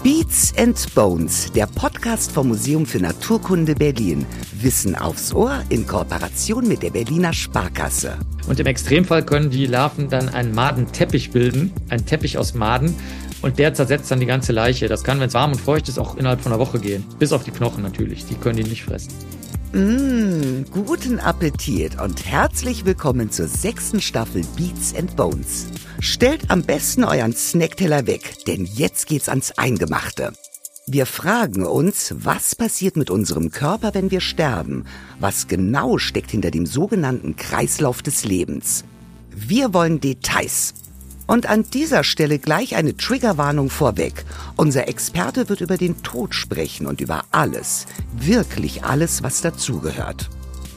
Beats and Bones, der Podcast vom Museum für Naturkunde Berlin. Wissen aufs Ohr in Kooperation mit der Berliner Sparkasse. Und im Extremfall können die Larven dann einen Madenteppich bilden, einen Teppich aus Maden. Und der zersetzt dann die ganze Leiche. Das kann, wenn es warm und feucht ist, auch innerhalb von einer Woche gehen. Bis auf die Knochen natürlich, die können die nicht fressen. Guten Appetit und herzlich willkommen zur 6. Staffel Beats and Bones. Stellt am besten euren Snackteller weg, denn jetzt geht's ans Eingemachte. Wir fragen uns, was passiert mit unserem Körper, wenn wir sterben? Was genau steckt hinter dem sogenannten Kreislauf des Lebens? Wir wollen Details. Und an dieser Stelle gleich eine Triggerwarnung vorweg. Unser Experte wird über den Tod sprechen und über alles, wirklich alles, was dazugehört.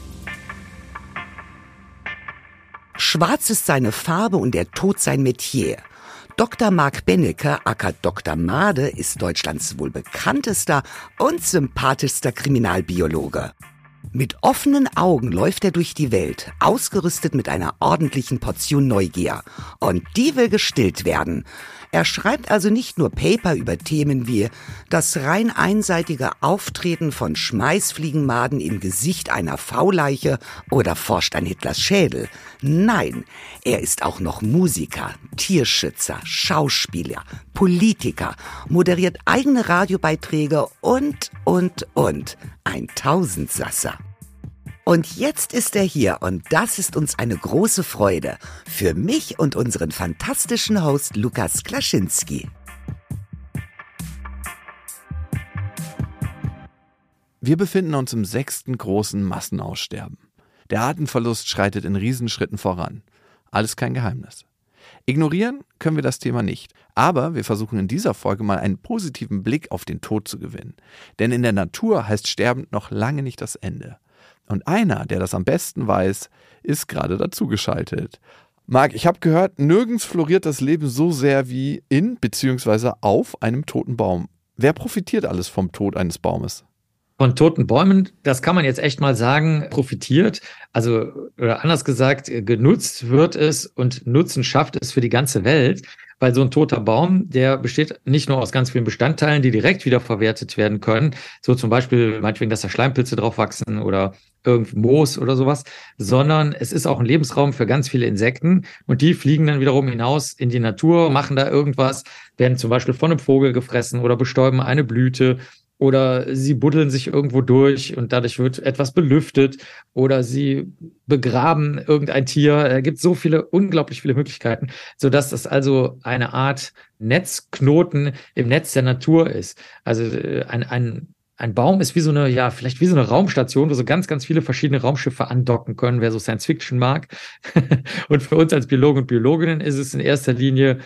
Schwarz ist seine Farbe und der Tod sein Metier. Dr. Marc Benecke, aka Dr. Made, ist Deutschlands wohl bekanntester und sympathischster Kriminalbiologe. Mit offenen Augen läuft er durch die Welt, ausgerüstet mit einer ordentlichen Portion Neugier. Und die will gestillt werden. Er schreibt also nicht nur Paper über Themen wie das rein einseitige Auftreten von Schmeißfliegenmaden im Gesicht einer V-Leiche oder forscht an Hitlers Schädel. Nein, er ist auch noch Musiker, Tierschützer, Schauspieler, Politiker, moderiert eigene Radiobeiträge und. Ein Tausendsasser. Und jetzt ist er hier und das ist uns eine große Freude. Für mich und unseren fantastischen Host Lukas Klaschinski. Wir befinden uns im 6. großen Massenaussterben. Der Artenverlust schreitet in Riesenschritten voran. Alles kein Geheimnis. Ignorieren können wir das Thema nicht, aber wir versuchen in dieser Folge mal einen positiven Blick auf den Tod zu gewinnen. Denn in der Natur heißt Sterben noch lange nicht das Ende. Und einer, der das am besten weiß, ist gerade dazugeschaltet. Marc, ich habe gehört, nirgends floriert das Leben so sehr wie in bzw. auf einem toten Baum. Wer profitiert alles vom Tod eines Baumes? Von toten Bäumen, das kann man jetzt echt mal sagen, profitiert. Also, oder anders gesagt, genutzt wird es und Nutzen schafft es für die ganze Welt. Weil so ein toter Baum, der besteht nicht nur aus ganz vielen Bestandteilen, die direkt wieder verwertet werden können. So zum Beispiel, meinetwegen, dass da Schleimpilze drauf wachsen oder irgend Moos oder sowas. Sondern es ist auch ein Lebensraum für ganz viele Insekten. Und die fliegen dann wiederum hinaus in die Natur, machen da irgendwas, werden zum Beispiel von einem Vogel gefressen oder bestäuben eine Blüte. Oder sie buddeln sich irgendwo durch und dadurch wird etwas belüftet. Oder sie begraben irgendein Tier. Da gibt es so viele, unglaublich viele Möglichkeiten, sodass das also eine Art Netzknoten im Netz der Natur ist. Also ein Baum ist wie so eine, ja, vielleicht wie so eine Raumstation, wo so ganz, ganz viele verschiedene Raumschiffe andocken können, wer so Science Fiction mag. Und für uns als Biologen und Biologinnen ist es in erster Linie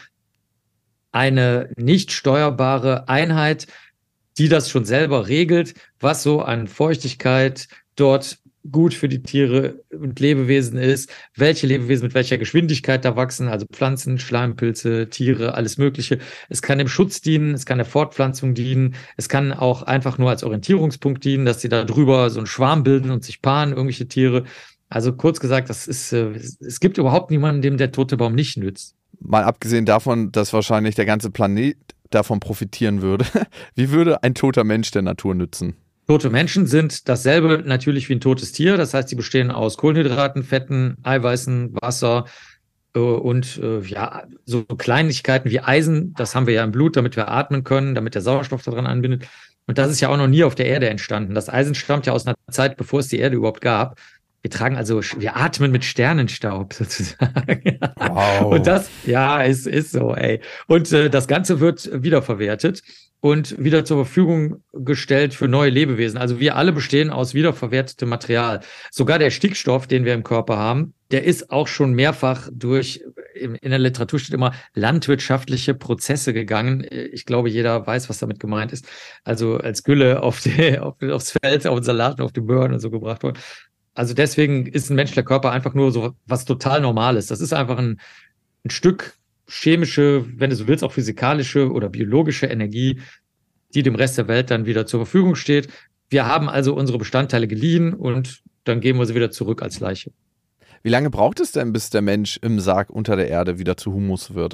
eine nicht steuerbare Einheit, die das schon selber regelt, was so an Feuchtigkeit dort gut für die Tiere und Lebewesen ist, welche Lebewesen mit welcher Geschwindigkeit da wachsen, also Pflanzen, Schleimpilze, Tiere, alles Mögliche. Es kann dem Schutz dienen, es kann der Fortpflanzung dienen, es kann auch einfach nur als Orientierungspunkt dienen, dass sie da drüber so einen Schwarm bilden und sich paaren, irgendwelche Tiere. Also kurz gesagt, es gibt überhaupt niemanden, dem der tote Baum nicht nützt. Mal abgesehen davon, dass wahrscheinlich der ganze Planet davon profitieren würde. Wie würde ein toter Mensch der Natur nützen? Tote Menschen sind dasselbe natürlich wie ein totes Tier. Das heißt, sie bestehen aus Kohlenhydraten, Fetten, Eiweißen, Wasser und so Kleinigkeiten wie Eisen. Das haben wir ja im Blut, damit wir atmen können, damit der Sauerstoff daran anbindet. Und das ist ja auch noch nie auf der Erde entstanden. Das Eisen stammt ja aus einer Zeit, bevor es die Erde überhaupt gab. Wir atmen mit Sternenstaub sozusagen. Wow. Und das, ja, ist so, ey. Und das Ganze wird wiederverwertet und wieder zur Verfügung gestellt für neue Lebewesen. Also wir alle bestehen aus wiederverwertetem Material. Sogar der Stickstoff, den wir im Körper haben, der ist auch schon mehrfach in der Literatur steht immer landwirtschaftliche Prozesse gegangen. Ich glaube, jeder weiß, was damit gemeint ist. Also als Gülle aufs Feld, auf den Salat und auf die Möhren und so gebracht worden. Also deswegen ist ein menschlicher Körper einfach nur so was total Normales. Das ist einfach ein Stück chemische, wenn du so willst, auch physikalische oder biologische Energie, die dem Rest der Welt dann wieder zur Verfügung steht. Wir haben also unsere Bestandteile geliehen und dann geben wir sie wieder zurück als Leiche. Wie lange braucht es denn, bis der Mensch im Sarg unter der Erde wieder zu Humus wird?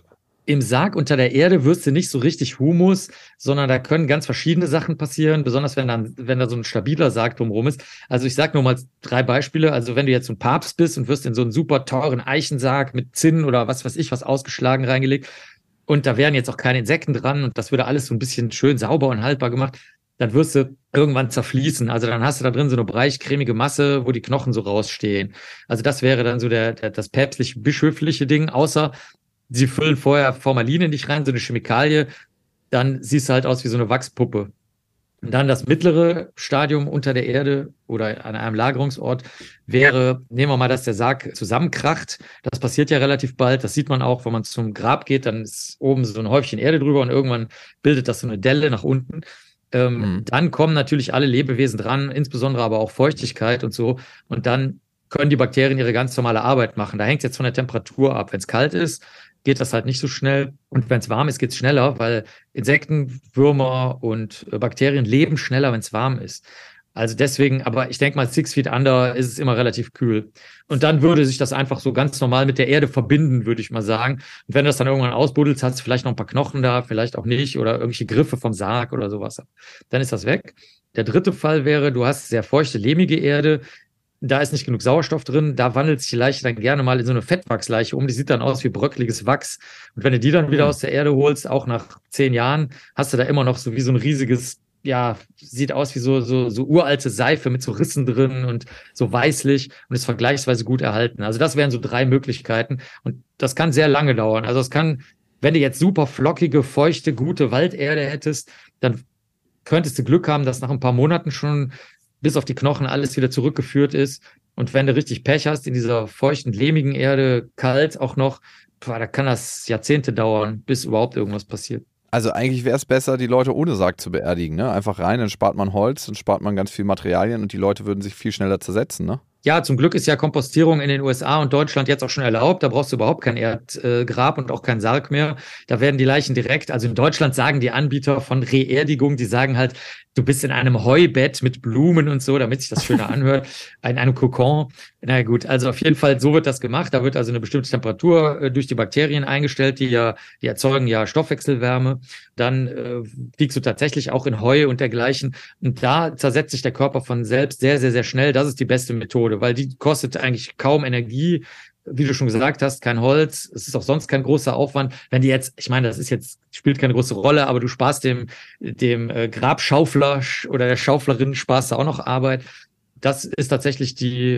Im Sarg unter der Erde wirst du nicht so richtig Humus, sondern da können ganz verschiedene Sachen passieren, besonders wenn da so ein stabiler Sarg drumherum ist. Also ich sage nur mal 3 Beispiele. Also wenn du jetzt so ein Papst bist und wirst in so einen super teuren Eichensarg mit Zinn oder was weiß ich, was ausgeschlagen reingelegt und da wären jetzt auch keine Insekten dran und das würde alles so ein bisschen schön sauber und haltbar gemacht, dann wirst du irgendwann zerfließen. Also dann hast du da drin so eine breichcremige Masse, wo die Knochen so rausstehen. Also das wäre dann so das päpstlich-bischöfliche Ding, außer sie füllen vorher Formalin in dich rein, so eine Chemikalie, dann siehst du halt aus wie so eine Wachspuppe. Und dann das mittlere Stadium unter der Erde oder an einem Lagerungsort wäre, nehmen wir mal, dass der Sarg zusammenkracht. Das passiert ja relativ bald. Das sieht man auch, wenn man zum Grab geht, dann ist oben so ein Häufchen Erde drüber und irgendwann bildet das so eine Delle nach unten. Dann kommen natürlich alle Lebewesen dran, insbesondere aber auch Feuchtigkeit und so. Und dann können die Bakterien ihre ganz normale Arbeit machen. Da hängt es jetzt von der Temperatur ab. Wenn es kalt ist, geht das halt nicht so schnell. Und wenn es warm ist, geht es schneller, weil Insekten, Würmer und Bakterien leben schneller, wenn es warm ist. Also deswegen, aber ich denke mal, 6 Feet Under ist es immer relativ kühl. Und dann würde sich das einfach so ganz normal mit der Erde verbinden, würde ich mal sagen. Und wenn du das dann irgendwann ausbuddelst, hast du vielleicht noch ein paar Knochen da, vielleicht auch nicht, oder irgendwelche Griffe vom Sarg oder sowas. Dann ist das weg. Der dritte Fall wäre, du hast sehr feuchte, lehmige Erde, da ist nicht genug Sauerstoff drin, da wandelt sich die Leiche dann gerne mal in so eine Fettwachsleiche um, die sieht dann aus wie bröckeliges Wachs. Und wenn du die dann wieder aus der Erde holst, auch nach 10 Jahren, hast du da immer noch so wie so ein riesiges, ja, sieht aus wie so uralte Seife mit so Rissen drin und so weißlich und ist vergleichsweise gut erhalten. Also das wären so 3 Möglichkeiten und das kann sehr lange dauern. Also es kann, wenn du jetzt super flockige, feuchte, gute Walderde hättest, dann könntest du Glück haben, dass nach ein paar Monaten schon bis auf die Knochen alles wieder zurückgeführt ist. Und wenn du richtig Pech hast, in dieser feuchten, lehmigen Erde, kalt auch noch, da kann das Jahrzehnte dauern, bis überhaupt irgendwas passiert. Also eigentlich wäre es besser, die Leute ohne Sarg zu beerdigen, ne? Einfach rein, dann spart man Holz, dann spart man ganz viel Materialien und die Leute würden sich viel schneller zersetzen, ne? Ja, zum Glück ist ja Kompostierung in den USA und Deutschland jetzt auch schon erlaubt. Da brauchst du überhaupt kein Erdgrab und auch keinen Sarg mehr. Da werden die Leichen direkt, also in Deutschland sagen die Anbieter von Reerdigung, die sagen halt, du bist in einem Heubett mit Blumen und so, damit sich das schöner anhört, in einem Kokon. Na gut, also auf jeden Fall, so wird das gemacht. Da wird also eine bestimmte Temperatur durch die Bakterien eingestellt, die erzeugen ja Stoffwechselwärme. Dann liegst du tatsächlich auch in Heu und dergleichen. Und da zersetzt sich der Körper von selbst sehr, sehr, sehr schnell. Das ist die beste Methode, weil die kostet eigentlich kaum Energie. Wie du schon gesagt hast, kein Holz. Es ist auch sonst kein großer Aufwand. Wenn die jetzt, ich meine, das ist jetzt, spielt keine große Rolle, aber du sparst dem Grabschaufler oder der Schauflerin sparst du auch noch Arbeit. Das ist tatsächlich die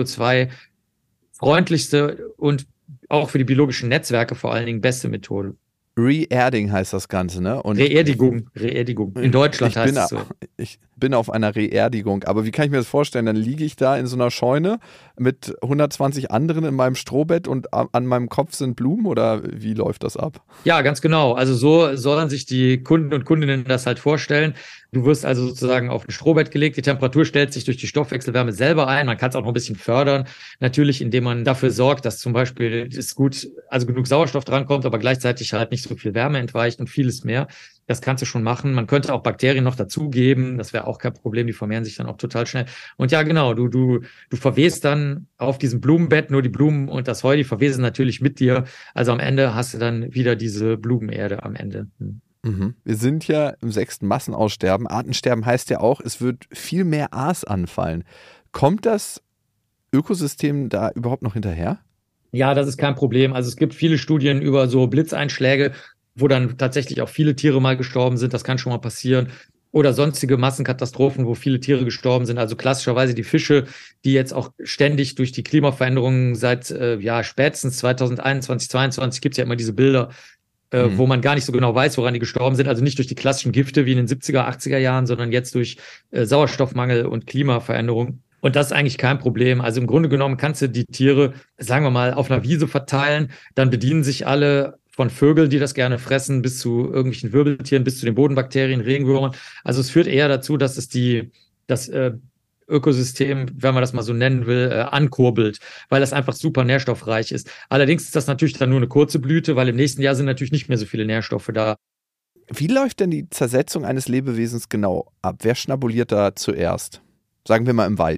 CO2-freundlichste und auch für die biologischen Netzwerke vor allen Dingen beste Methode. Reerding heißt das Ganze, ne? Und Reerdigung. In Deutschland heißt es so. Ich bin auf einer Reerdigung, aber wie kann ich mir das vorstellen? Dann liege ich da in so einer Scheune mit 120 anderen in meinem Strohbett und an meinem Kopf sind Blumen oder wie läuft das ab? Ja, ganz genau. Also so sollen sich die Kunden und Kundinnen das halt vorstellen. Du wirst also sozusagen auf ein Strohbett gelegt. Die Temperatur stellt sich durch die Stoffwechselwärme selber ein. Man kann es auch noch ein bisschen fördern. Natürlich, indem man dafür sorgt, dass zum Beispiel also genug Sauerstoff drankommt, aber gleichzeitig halt nicht so viel Wärme entweicht und vieles mehr. Das kannst du schon machen. Man könnte auch Bakterien noch dazugeben. Das wäre auch kein Problem. Die vermehren sich dann auch total schnell. Und ja, genau, du verwehst dann auf diesem Blumenbett, nur die Blumen und das Heu, die verwesen natürlich mit dir. Also am Ende hast du dann wieder diese Blumenerde am Ende. Mhm. Wir sind ja im 6. Massenaussterben. Artensterben heißt ja auch, es wird viel mehr Aas anfallen. Kommt das Ökosystem da überhaupt noch hinterher? Ja, das ist kein Problem. Also es gibt viele Studien über so Blitzeinschläge, wo dann tatsächlich auch viele Tiere mal gestorben sind. Das kann schon mal passieren. Oder sonstige Massenkatastrophen, wo viele Tiere gestorben sind. Also klassischerweise die Fische, die jetzt auch ständig durch die Klimaveränderungen seit spätestens 2021, 2022 gibt es ja immer diese Bilder, wo man gar nicht so genau weiß, woran die gestorben sind. Also nicht durch die klassischen Gifte wie in den 70er, 80er Jahren, sondern jetzt durch Sauerstoffmangel und Klimaveränderung. Und das ist eigentlich kein Problem. Also im Grunde genommen kannst du die Tiere, sagen wir mal, auf einer Wiese verteilen. Dann bedienen sich alle von Vögeln, die das gerne fressen, bis zu irgendwelchen Wirbeltieren, bis zu den Bodenbakterien, Regenwürmern. Also es führt eher dazu, dass es das Ökosystem, wenn man das mal so nennen will, ankurbelt, weil das einfach super nährstoffreich ist. Allerdings ist das natürlich dann nur eine kurze Blüte, weil im nächsten Jahr sind natürlich nicht mehr so viele Nährstoffe da. Wie läuft denn die Zersetzung eines Lebewesens genau ab? Wer schnabuliert da zuerst? Sagen wir mal im Wald.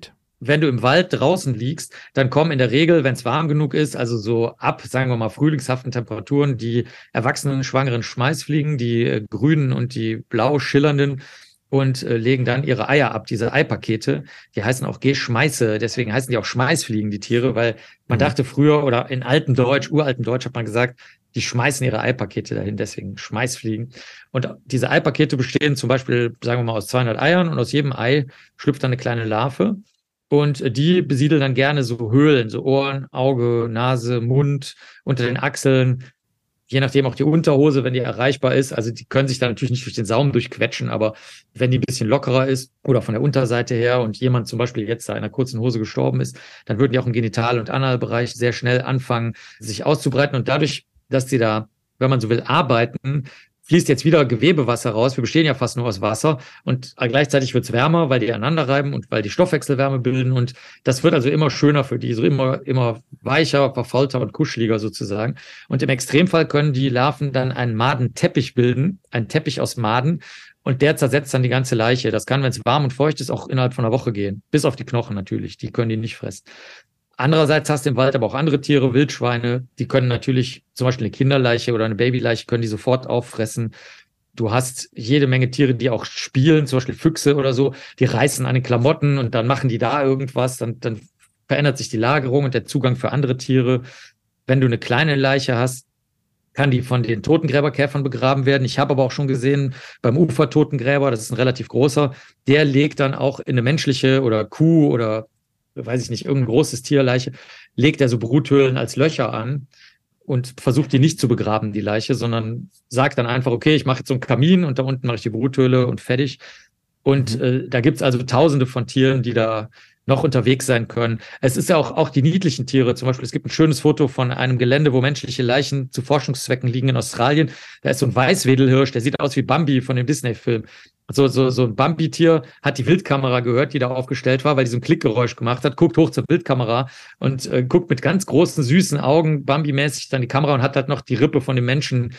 wenn du im Wald draußen liegst, dann kommen in der Regel, wenn es warm genug ist, also so ab, sagen wir mal, frühlingshaften Temperaturen, die erwachsenen, schwangeren Schmeißfliegen, die grünen und die blau schillernden und legen dann ihre Eier ab, diese Eipakete. Die heißen auch Geschmeiße, deswegen heißen die auch Schmeißfliegen, die Tiere, weil man dachte früher oder in altem Deutsch, uraltem Deutsch hat man gesagt, die schmeißen ihre Eipakete dahin, deswegen Schmeißfliegen. Und diese Eipakete bestehen zum Beispiel, sagen wir mal, aus 200 Eiern und aus jedem Ei schlüpft dann eine kleine Larve. Und die besiedeln dann gerne so Höhlen, so Ohren, Auge, Nase, Mund, unter den Achseln, je nachdem auch die Unterhose, wenn die erreichbar ist. Also die können sich da natürlich nicht durch den Saum durchquetschen, aber wenn die ein bisschen lockerer ist oder von der Unterseite her und jemand zum Beispiel jetzt da in einer kurzen Hose gestorben ist, dann würden die auch im Genital- und Analbereich sehr schnell anfangen, sich auszubreiten. Und dadurch, dass die da, wenn man so will, arbeiten, fließt jetzt wieder Gewebewasser raus. Wir bestehen ja fast nur aus Wasser und gleichzeitig wird es wärmer, weil die aneinander reiben und weil die Stoffwechselwärme bilden und das wird also immer schöner für die, so immer weicher, verfaulter und kuscheliger sozusagen. Und im Extremfall können die Larven dann einen Madenteppich bilden, einen Teppich aus Maden und der zersetzt dann die ganze Leiche. Das kann, wenn es warm und feucht ist, auch innerhalb von einer Woche gehen. Bis auf die Knochen natürlich, die können die nicht fressen. Andererseits hast du im Wald aber auch andere Tiere, Wildschweine, die können natürlich zum Beispiel eine Kinderleiche oder eine Babyleiche können die sofort auffressen. Du hast jede Menge Tiere, die auch spielen, zum Beispiel Füchse oder so, die reißen an den Klamotten und dann machen die da irgendwas, dann verändert sich die Lagerung und der Zugang für andere Tiere. Wenn du eine kleine Leiche hast, kann die von den Totengräberkäfern begraben werden. Ich habe aber auch schon gesehen, beim Ufertotengräber, das ist ein relativ großer, der legt dann auch in eine menschliche oder Kuh oder weiß ich nicht, irgendein großes Tierleiche, legt er so Bruthöhlen als Löcher an und versucht die nicht zu begraben, die Leiche, sondern sagt dann einfach, okay, ich mache jetzt so einen Kamin und da unten mache ich die Bruthöhle und fertig. Und da gibt's also Tausende von Tieren, die da noch unterwegs sein können. Es ist ja auch die niedlichen Tiere. Zum Beispiel, es gibt ein schönes Foto von einem Gelände, wo menschliche Leichen zu Forschungszwecken liegen in Australien. Da ist so ein Weißwedelhirsch, der sieht aus wie Bambi von dem Disney-Film. So ein Bambi-Tier hat die Wildkamera gehört, die da aufgestellt war, weil die so ein Klickgeräusch gemacht hat, guckt hoch zur Wildkamera und guckt mit ganz großen, süßen Augen Bambi-mäßig dann die Kamera und hat halt noch die Rippe von dem Menschen,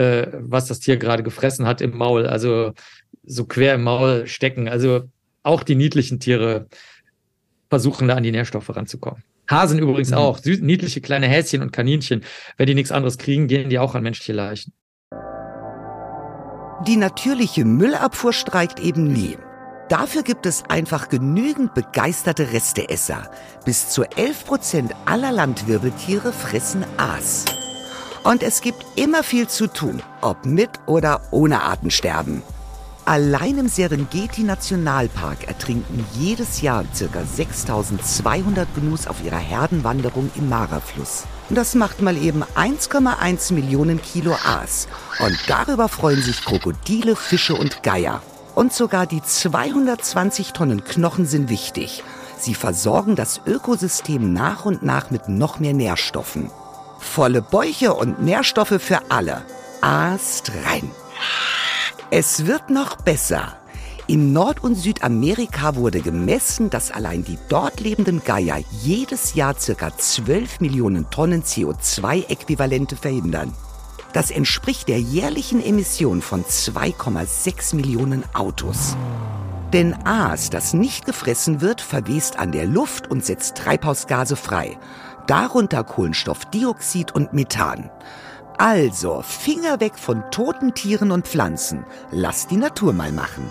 was das Tier gerade gefressen hat, im Maul. Also so quer im Maul stecken. Also auch die niedlichen Tiere versuchen da an die Nährstoffe ranzukommen. Hasen übrigens auch. Niedliche kleine Häschen und Kaninchen. Wenn die nichts anderes kriegen, gehen die auch an menschliche Leichen. Die natürliche Müllabfuhr streikt eben nie. Dafür gibt es einfach genügend begeisterte Resteesser. Bis zu 11% aller Landwirbeltiere fressen Aas. Und es gibt immer viel zu tun, ob mit oder ohne Artensterben. Allein im Serengeti-Nationalpark ertrinken jedes Jahr ca. 6.200 Gnus auf ihrer Herdenwanderung im Mara-Fluss. Das macht mal eben 1,1 Millionen Kilo Aas. Und darüber freuen sich Krokodile, Fische und Geier. Und sogar die 220 Tonnen Knochen sind wichtig. Sie versorgen das Ökosystem nach und nach mit noch mehr Nährstoffen. Volle Bäuche und Nährstoffe für alle. Aas rein. Es wird noch besser. In Nord- und Südamerika wurde gemessen, dass allein die dort lebenden Geier jedes Jahr ca. 12 Millionen Tonnen CO2-Äquivalente verhindern. Das entspricht der jährlichen Emission von 2,6 Millionen Autos. Denn Aas, das nicht gefressen wird, verwest an der Luft und setzt Treibhausgase frei. Darunter Kohlenstoffdioxid und Methan. Also, Finger weg von toten Tieren und Pflanzen. Lass die Natur mal machen.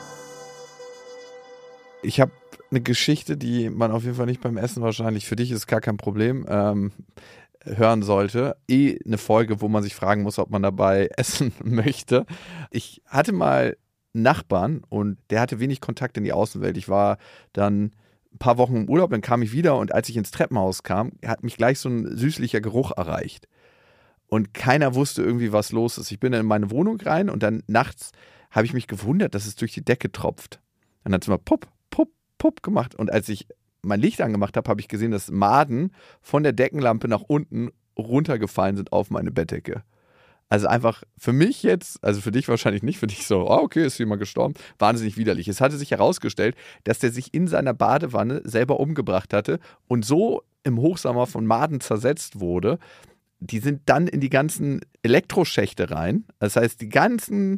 Ich habe eine Geschichte, die man auf jeden Fall nicht beim Essen wahrscheinlich, für dich ist gar kein Problem, hören sollte. Eine Folge, wo man sich fragen muss, ob man dabei essen möchte. Ich hatte mal einen Nachbarn und der hatte wenig Kontakt in die Außenwelt. Ich war dann ein paar Wochen im Urlaub, dann kam ich wieder und als ich ins Treppenhaus kam, hat mich gleich so ein süßlicher Geruch erreicht. Und keiner wusste irgendwie, was los ist. Ich bin dann in meine Wohnung rein und dann nachts habe ich mich gewundert, dass es durch die Decke tropft. Dann hat es immer Pupp, Pupp, Pupp gemacht. Und als ich mein Licht angemacht habe, habe ich gesehen, dass Maden von der Deckenlampe nach unten runtergefallen sind auf meine Bettdecke. Also einfach für mich jetzt, also für dich wahrscheinlich nicht, für dich so, okay, ist jemand gestorben, wahnsinnig widerlich. Es hatte sich herausgestellt, dass der sich in seiner Badewanne selber umgebracht hatte und so im Hochsommer von Maden zersetzt wurde. Die sind dann in die ganzen Elektroschächte rein. Das heißt, die ganzen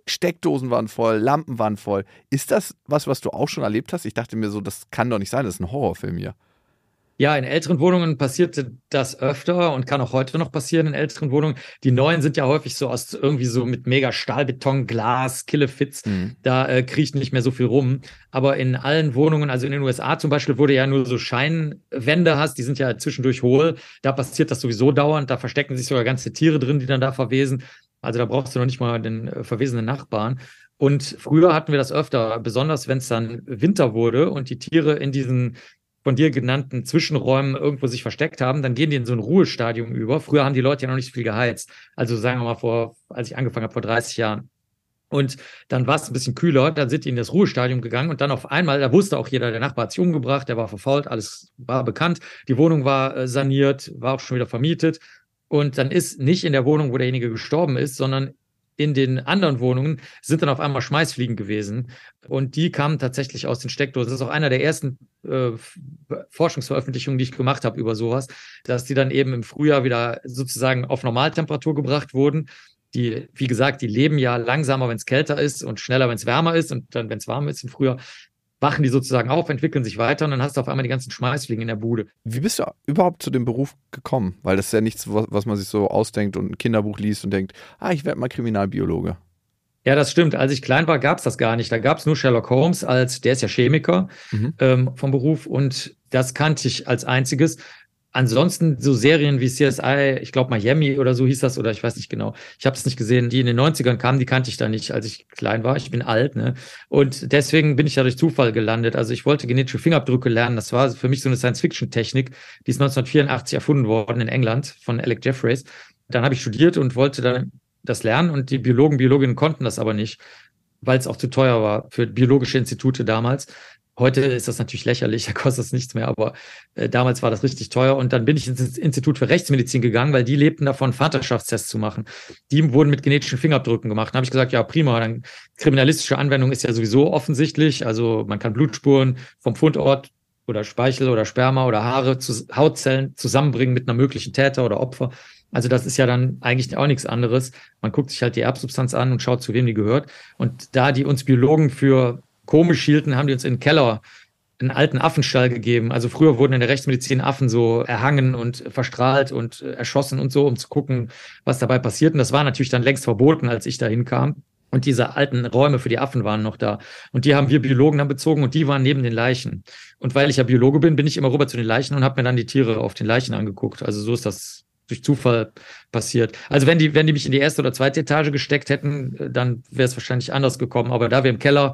Steckdosen waren voll, Lampen waren voll. Ist das was du auch schon erlebt hast? Ich dachte mir so, das kann doch nicht sein, das ist ein Horrorfilm hier. Ja, in älteren Wohnungen passierte das öfter und kann auch heute noch passieren in älteren Wohnungen. Die neuen sind ja häufig so aus irgendwie so mit mega Stahlbeton, Glas, Killefits. Da kriecht nicht mehr so viel rum. Aber in allen Wohnungen, also in den USA zum Beispiel, wo du ja nur so Scheinwände hast, die sind ja zwischendurch hohl. Da passiert das sowieso dauernd. Da verstecken sich sogar ganze Tiere drin, die dann da verwesen. Also da brauchst du noch nicht mal den verwesenen Nachbarn. Und früher hatten wir das öfter, besonders wenn es dann Winter wurde und die Tiere in diesen von dir genannten Zwischenräumen irgendwo sich versteckt haben, dann gehen die in so ein Ruhestadium über. Früher haben die Leute ja noch nicht so viel geheizt. Also sagen wir mal als ich angefangen habe, vor 30 Jahren. Und dann war es ein bisschen kühler, dann sind die in das Ruhestadium gegangen und dann auf einmal, da wusste auch jeder, der Nachbar hat sich umgebracht, der war verfault, alles war bekannt. Die Wohnung war saniert, war auch schon wieder vermietet. Und dann ist nicht in der Wohnung, wo derjenige gestorben ist, sondern in den anderen Wohnungen sind dann auf einmal Schmeißfliegen gewesen. Und die kamen tatsächlich aus den Steckdosen. Das ist auch einer der ersten Forschungsveröffentlichungen, die ich gemacht habe über sowas, dass die dann eben im Frühjahr wieder sozusagen auf Normaltemperatur gebracht wurden. Die, wie gesagt, die leben ja langsamer, wenn es kälter ist und schneller, wenn es wärmer ist. Und dann, wenn es warm ist im Frühjahr, wachen die sozusagen auf, entwickeln sich weiter und dann hast du auf einmal die ganzen Schmeißfliegen in der Bude. Wie bist du überhaupt zu dem Beruf gekommen? Weil das ist ja nichts, was man sich so ausdenkt und ein Kinderbuch liest und denkt, ich werde mal Kriminalbiologe. Ja, das stimmt. Als ich klein war, gab es das gar nicht. Da gab es nur Sherlock Holmes, der ist ja Chemiker vom Beruf und das kannte ich als einziges. Ansonsten so Serien wie CSI, ich glaube Miami oder so hieß das, oder ich weiß nicht genau. Ich habe es nicht gesehen. Die in den 90ern kamen, die kannte ich da nicht, als ich klein war. Ich bin alt, ne? Und deswegen bin ich da durch Zufall gelandet. Also ich wollte genetische Fingerabdrücke lernen. Das war für mich so eine Science-Fiction-Technik. Die ist 1984 erfunden worden in England von Alec Jeffreys. Dann habe ich studiert und wollte dann das lernen und die Biologinnen konnten das aber nicht, weil es auch zu teuer war für biologische Institute damals. Heute ist das natürlich lächerlich, da kostet es nichts mehr, aber damals war das richtig teuer. Und dann bin ich ins Institut für Rechtsmedizin gegangen, weil die lebten davon, Vaterschaftstests zu machen. Die wurden mit genetischen Fingerabdrücken gemacht. Dann habe ich gesagt, ja prima, dann kriminalistische Anwendung ist ja sowieso offensichtlich. Also man kann Blutspuren vom Fundort oder Speichel oder Sperma oder Haare zu Hautzellen zusammenbringen mit einer möglichen Täter oder Opfer. Also das ist ja dann eigentlich auch nichts anderes. Man guckt sich halt die Erbsubstanz an und schaut, zu wem die gehört. Und da die uns Biologen für komisch hielten, haben die uns in den Keller einen alten Affenstall gegeben. Also früher wurden in der Rechtsmedizin Affen so erhangen und verstrahlt und erschossen und so, um zu gucken, was dabei passiert. Und das war natürlich dann längst verboten, als ich da hinkam. Und diese alten Räume für die Affen waren noch da. Und die haben wir Biologen dann bezogen und die waren neben den Leichen. Und weil ich ja Biologe bin, bin ich immer rüber zu den Leichen und habe mir dann die Tiere auf den Leichen angeguckt. Also so ist das durch Zufall passiert. Also wenn die mich in die erste oder zweite Etage gesteckt hätten, dann wäre es wahrscheinlich anders gekommen. Aber da wir im Keller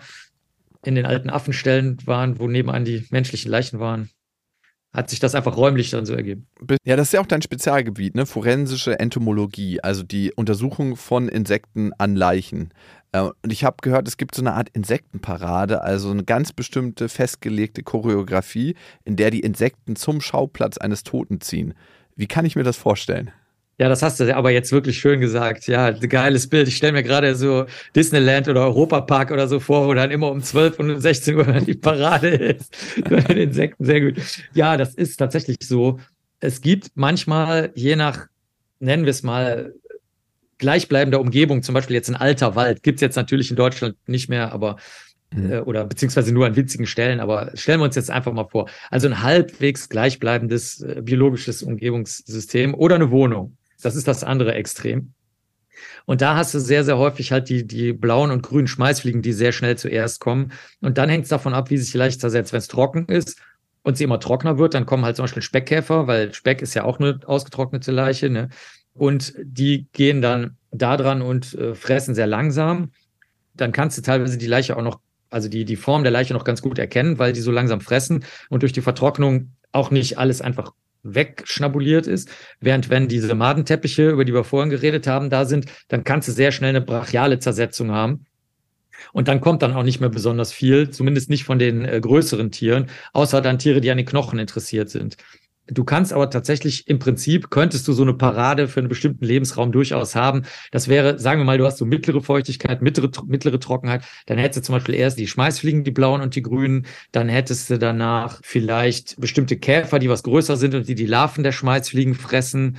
in den alten Affenställen waren, wo nebenan die menschlichen Leichen waren, hat sich das einfach räumlich dann so ergeben. Ja, das ist ja auch dein Spezialgebiet, ne? Forensische Entomologie, also die Untersuchung von Insekten an Leichen. Und ich habe gehört, es gibt so eine Art Insektenparade, also eine ganz bestimmte festgelegte Choreografie, in der die Insekten zum Schauplatz eines Toten ziehen. Wie kann ich mir das vorstellen? Ja, das hast du aber jetzt wirklich schön gesagt. Ja, ein geiles Bild. Ich stelle mir gerade so Disneyland oder Europapark oder so vor, wo dann immer um 12 und um 16 Uhr die Parade ist. Mit den Insekten, sehr gut. Ja, das ist tatsächlich so. Es gibt manchmal, je nach, nennen wir es mal, gleichbleibender Umgebung, zum Beispiel jetzt ein alter Wald, gibt es jetzt natürlich in Deutschland nicht mehr, aber oder beziehungsweise nur an winzigen Stellen, aber stellen wir uns jetzt einfach mal vor. Also ein halbwegs gleichbleibendes biologisches Umgebungssystem oder eine Wohnung. Das ist das andere Extrem. Und da hast du sehr, sehr häufig halt die blauen und grünen Schmeißfliegen, die sehr schnell zuerst kommen. Und dann hängt es davon ab, wie sich die Leiche zersetzt. Wenn es trocken ist und sie immer trockener wird, dann kommen halt zum Beispiel Speckkäfer, weil Speck ist ja auch eine ausgetrocknete Leiche, ne? Und die gehen dann da dran und fressen sehr langsam. Dann kannst du teilweise die Leiche auch noch, also die Form der Leiche noch ganz gut erkennen, weil die so langsam fressen und durch die Vertrocknung auch nicht alles einfach wegschnabuliert ist. Während wenn diese Madenteppiche, über die wir vorhin geredet haben, da sind, dann kannst du sehr schnell eine brachiale Zersetzung haben. Und dann kommt dann auch nicht mehr besonders viel, zumindest nicht von den größeren Tieren, außer dann Tiere, die an den Knochen interessiert sind. Du kannst aber tatsächlich, im Prinzip, könntest du so eine Parade für einen bestimmten Lebensraum durchaus haben. Das wäre, sagen wir mal, du hast so mittlere Feuchtigkeit, mittlere Trockenheit. Dann hättest du zum Beispiel erst die Schmeißfliegen, die blauen und die grünen. Dann hättest du danach vielleicht bestimmte Käfer, die was größer sind und die Larven der Schmeißfliegen fressen.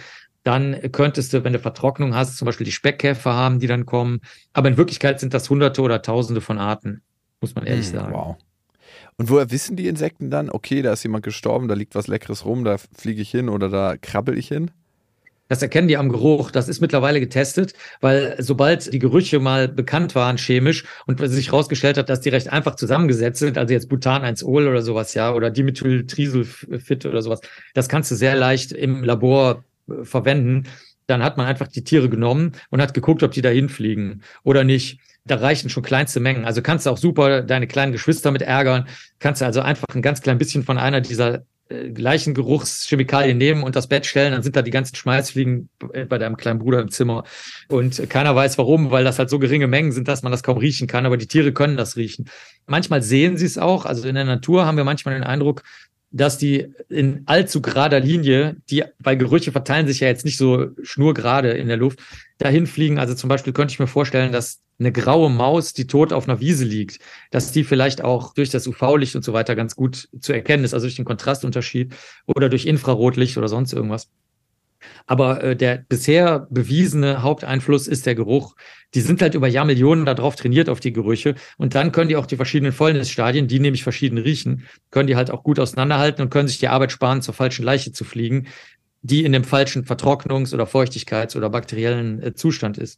dann könntest du, wenn du Vertrocknung hast, zum Beispiel die Speckkäfer haben, die dann kommen. Aber in Wirklichkeit sind das Hunderte oder Tausende von Arten, muss man ehrlich sagen. Wow. Und woher wissen die Insekten dann, okay, da ist jemand gestorben, da liegt was Leckeres rum, da fliege ich hin oder da krabbel ich hin? Das erkennen die am Geruch. Das ist mittlerweile getestet, weil sobald die Gerüche mal bekannt waren chemisch und sich herausgestellt hat, dass die recht einfach zusammengesetzt sind, also jetzt Butan-1-Ol oder sowas, ja, oder Dimethyltrisulfid oder sowas, das kannst du sehr leicht im Labor verwenden. Dann hat man einfach die Tiere genommen und hat geguckt, ob die da hinfliegen oder nicht. Da reichen schon kleinste Mengen. Also kannst du auch super deine kleinen Geschwister mit ärgern. Kannst du also einfach ein ganz klein bisschen von einer dieser gleichen Geruchschemikalien nehmen und das Bett stellen, dann sind da die ganzen Schmalzfliegen bei deinem kleinen Bruder im Zimmer. Und keiner weiß warum, weil das halt so geringe Mengen sind, dass man das kaum riechen kann, aber die Tiere können das riechen. Manchmal sehen sie es auch. Also in der Natur haben wir manchmal den Eindruck, dass die in allzu gerader Linie, weil Gerüche verteilen sich ja jetzt nicht so schnurgerade in der Luft, dahin fliegen. Also zum Beispiel könnte ich mir vorstellen, dass eine graue Maus, die tot auf einer Wiese liegt, dass die vielleicht auch durch das UV-Licht und so weiter ganz gut zu erkennen ist, also durch den Kontrastunterschied oder durch Infrarotlicht oder sonst irgendwas. Aber der bisher bewiesene Haupteinfluss ist der Geruch. Die sind halt über Jahrmillionen darauf trainiert, auf die Gerüche. Und dann können die auch die verschiedenen Fäulnisstadien, die nämlich verschieden riechen, können die halt auch gut auseinanderhalten und können sich die Arbeit sparen, zur falschen Leiche zu fliegen, die in dem falschen Vertrocknungs- oder Feuchtigkeits- oder bakteriellen Zustand ist.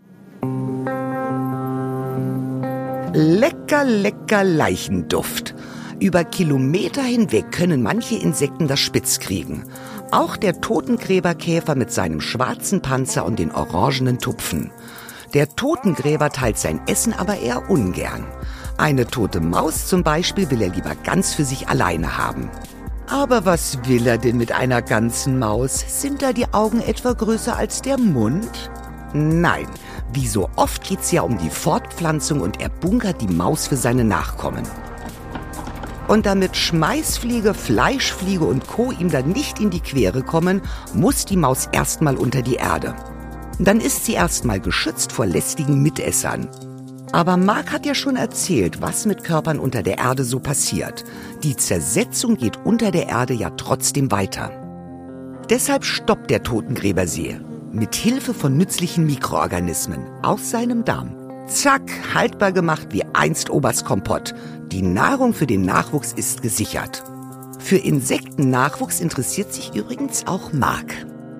Lecker, lecker Leichenduft. Über Kilometer hinweg können manche Insekten das spitz kriegen. Auch der Totengräberkäfer mit seinem schwarzen Panzer und den orangenen Tupfen. Der Totengräber teilt sein Essen aber eher ungern. Eine tote Maus zum Beispiel will er lieber ganz für sich alleine haben. Aber was will er denn mit einer ganzen Maus? Sind da die Augen etwa größer als der Mund? Nein, wie so oft geht's ja um die Fortpflanzung und er bunkert die Maus für seine Nachkommen. Und damit Schmeißfliege, Fleischfliege und Co. ihm dann nicht in die Quere kommen, muss die Maus erstmal unter die Erde. Dann ist sie erstmal geschützt vor lästigen Mitessern. Aber Marc hat ja schon erzählt, was mit Körpern unter der Erde so passiert. Die Zersetzung geht unter der Erde ja trotzdem weiter. Deshalb stoppt der Totengräbersee mit Hilfe von nützlichen Mikroorganismen aus seinem Darm. Zack, haltbar gemacht wie einst Obers Kompott. Die Nahrung für den Nachwuchs ist gesichert. Für Insektennachwuchs interessiert sich übrigens auch Marc.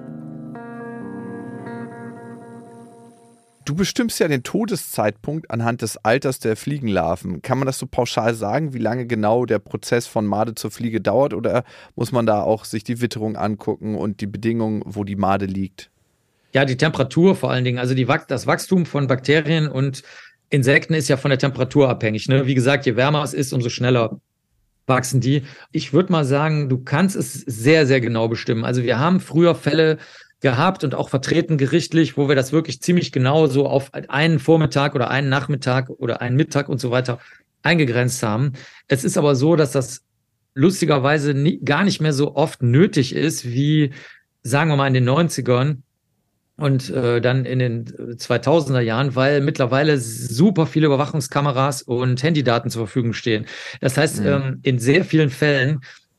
Du bestimmst ja den Todeszeitpunkt anhand des Alters der Fliegenlarven. Kann man das so pauschal sagen, wie lange genau der Prozess von Made zur Fliege dauert? Oder muss man da auch sich die Witterung angucken und die Bedingungen, wo die Made liegt? Ja, die Temperatur vor allen Dingen. Also das Wachstum von Bakterien und Insekten ist ja von der Temperatur abhängig. Ne? Wie gesagt, je wärmer es ist, umso schneller wachsen die. Ich würde mal sagen, du kannst es sehr, sehr genau bestimmen. Also wir haben früher Fälle gehabt und auch vertreten gerichtlich, wo wir das wirklich ziemlich genau so auf einen Vormittag oder einen Nachmittag oder einen Mittag und so weiter eingegrenzt haben. Es ist aber so, dass das lustigerweise gar nicht mehr so oft nötig ist, wie, sagen wir mal, in den 90ern. Und dann in den 2000er Jahren, weil mittlerweile super viele Überwachungskameras und Handydaten zur Verfügung stehen. Das heißt, in sehr vielen Fällen,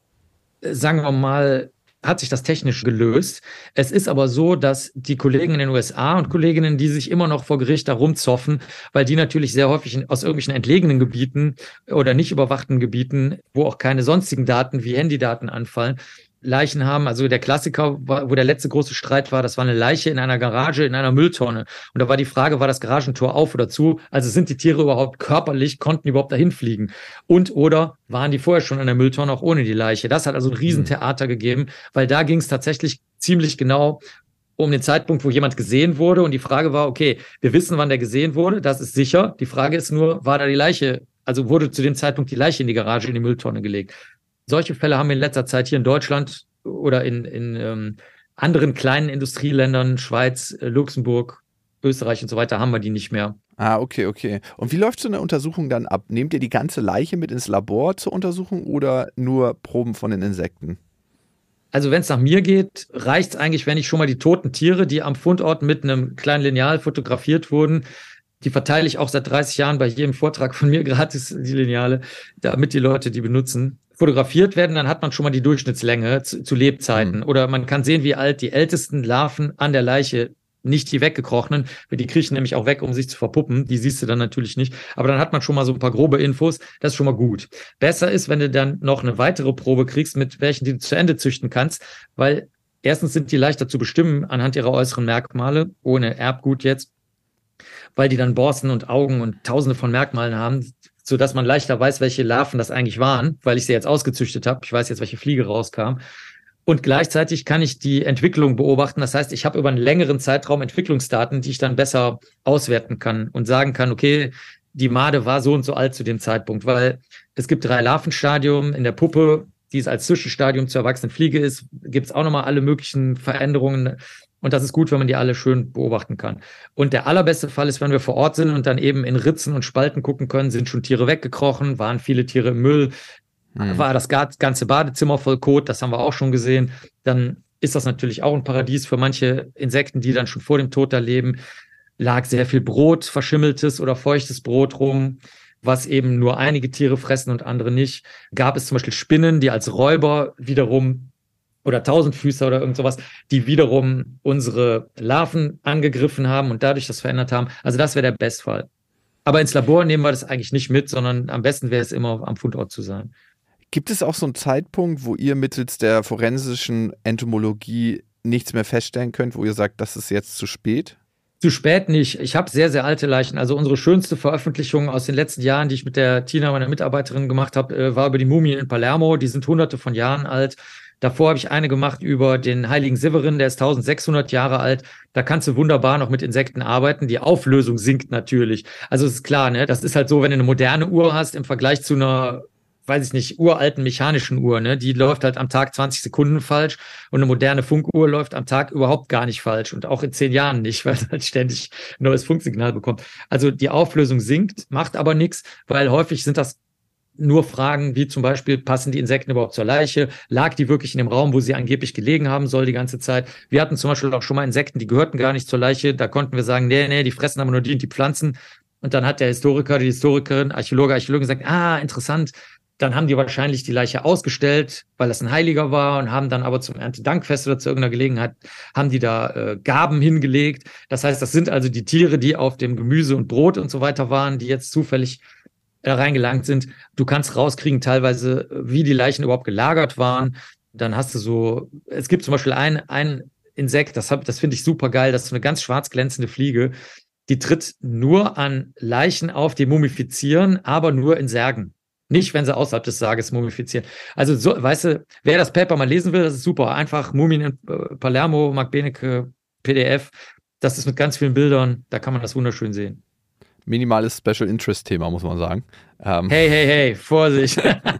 sagen wir mal, hat sich das technisch gelöst. Es ist aber so, dass die Kollegen in den USA und Kolleginnen, die sich immer noch vor Gericht da rumzoffen, weil die natürlich sehr häufig aus irgendwelchen entlegenen Gebieten oder nicht überwachten Gebieten, wo auch keine sonstigen Daten wie Handydaten anfallen, Leichen haben. Also der Klassiker, wo der letzte große Streit war, das war eine Leiche in einer Garage, in einer Mülltonne. Und da war die Frage, war das Garagentor auf oder zu? Also sind die Tiere überhaupt körperlich, konnten überhaupt dahin fliegen? Und oder waren die vorher schon in der Mülltonne, auch ohne die Leiche? Das hat also ein Riesentheater gegeben, weil da ging es tatsächlich ziemlich genau um den Zeitpunkt, wo jemand gesehen wurde. Und die Frage war, okay, wir wissen, wann der gesehen wurde, das ist sicher. Die Frage ist nur, war da die Leiche, also wurde zu dem Zeitpunkt die Leiche in die Garage, in die Mülltonne gelegt? Solche Fälle haben wir in letzter Zeit hier in Deutschland oder in anderen kleinen Industrieländern, Schweiz, Luxemburg, Österreich und so weiter, haben wir die nicht mehr. Ah, okay. Und wie läuft so eine Untersuchung dann ab? Nehmt ihr die ganze Leiche mit ins Labor zur Untersuchung oder nur Proben von den Insekten? Also wenn es nach mir geht, reicht es eigentlich, wenn ich schon mal die toten Tiere, die am Fundort mit einem kleinen Lineal fotografiert wurden, Die verteile ich auch seit 30 Jahren bei jedem Vortrag von mir gratis, die Lineale, damit die Leute die benutzen. Fotografiert werden, dann hat man schon mal die Durchschnittslänge zu Lebzeiten. Oder man kann sehen, wie alt die ältesten Larven an der Leiche, nicht die weggekrochenen, die kriechen nämlich auch weg, um sich zu verpuppen. Die siehst du dann natürlich nicht. Aber dann hat man schon mal so ein paar grobe Infos. Das ist schon mal gut. Besser ist, wenn du dann noch eine weitere Probe kriegst, mit welchen du zu Ende züchten kannst, weil erstens sind die leichter zu bestimmen anhand ihrer äußeren Merkmale, ohne Erbgut jetzt, weil die dann Borsten und Augen und tausende von Merkmalen haben, sodass man leichter weiß, welche Larven das eigentlich waren, weil ich sie jetzt ausgezüchtet habe. Ich weiß jetzt, welche Fliege rauskam. Und gleichzeitig kann ich die Entwicklung beobachten. Das heißt, ich habe über einen längeren Zeitraum Entwicklungsdaten, die ich dann besser auswerten kann und sagen kann, okay, die Made war so und so alt zu dem Zeitpunkt, weil es gibt 3 Larvenstadien in der Puppe, die es als Zwischenstadium zur erwachsenen Fliege ist, gibt es auch nochmal alle möglichen Veränderungen. Und das ist gut, wenn man die alle schön beobachten kann. Und der allerbeste Fall ist, wenn wir vor Ort sind und dann eben in Ritzen und Spalten gucken können, sind schon Tiere weggekrochen, waren viele Tiere im Müll, war das ganze Badezimmer voll Kot, das haben wir auch schon gesehen. Dann ist das natürlich auch ein Paradies für manche Insekten, die dann schon vor dem Tod da leben. Lag sehr viel Brot, verschimmeltes oder feuchtes Brot rum, was eben nur einige Tiere fressen und andere nicht. Gab es zum Beispiel Spinnen, die als Räuber wiederum oder Tausendfüßer oder irgend sowas, die wiederum unsere Larven angegriffen haben und dadurch das verändert haben. Also das wäre der Bestfall. Aber ins Labor nehmen wir das eigentlich nicht mit, sondern am besten wäre es immer am Fundort zu sein. Gibt es auch so einen Zeitpunkt, wo ihr mittels der forensischen Entomologie nichts mehr feststellen könnt, wo ihr sagt, das ist jetzt zu spät? Zu spät nicht. Ich habe sehr, sehr alte Leichen. Also unsere schönste Veröffentlichung aus den letzten Jahren, die ich mit der Tina, meiner Mitarbeiterin, gemacht habe, war über die Mumien in Palermo. Die sind hunderte von Jahren alt. Davor habe ich eine gemacht über den heiligen Severin, der ist 1600 Jahre alt. Da kannst du wunderbar noch mit Insekten arbeiten. Die Auflösung sinkt natürlich. Also es ist klar, ne? Das ist halt so, wenn du eine moderne Uhr hast im Vergleich zu einer, weiß ich nicht, uralten mechanischen Uhr, ne? Die läuft halt am Tag 20 Sekunden falsch und eine moderne Funkuhr läuft am Tag überhaupt gar nicht falsch und auch in 10 Jahren nicht, weil es halt ständig ein neues Funksignal bekommt. Also die Auflösung sinkt, macht aber nichts, weil häufig sind das nur Fragen wie zum Beispiel, passen die Insekten überhaupt zur Leiche? Lag die wirklich in dem Raum, wo sie angeblich gelegen haben soll die ganze Zeit? Wir hatten zum Beispiel auch schon mal Insekten, die gehörten gar nicht zur Leiche. Da konnten wir sagen, nee, die fressen aber nur die und die Pflanzen. Und dann hat der Historiker, die Historikerin, Archäologin gesagt, interessant. Dann haben die wahrscheinlich die Leiche ausgestellt, weil das ein Heiliger war und haben dann aber zum Erntedankfest oder zu irgendeiner Gelegenheit, haben die da Gaben hingelegt. Das heißt, das sind also die Tiere, die auf dem Gemüse und Brot und so weiter waren, die jetzt zufällig reingelangt sind. Du kannst rauskriegen teilweise, wie die Leichen überhaupt gelagert waren. Dann hast du so, es gibt zum Beispiel ein Insekt, das finde ich super geil, das ist so eine ganz schwarz glänzende Fliege, die tritt nur an Leichen auf, die mumifizieren, aber nur in Särgen. Nicht, wenn sie außerhalb des Sarges mumifizieren. Also, so, weißt du, wer das Paper mal lesen will, das ist super. Einfach Mumien in Palermo, Mark Benecke, PDF. Das ist mit ganz vielen Bildern, da kann man das wunderschön sehen. Minimales Special Interest Thema, muss man sagen. Hey, Vorsicht.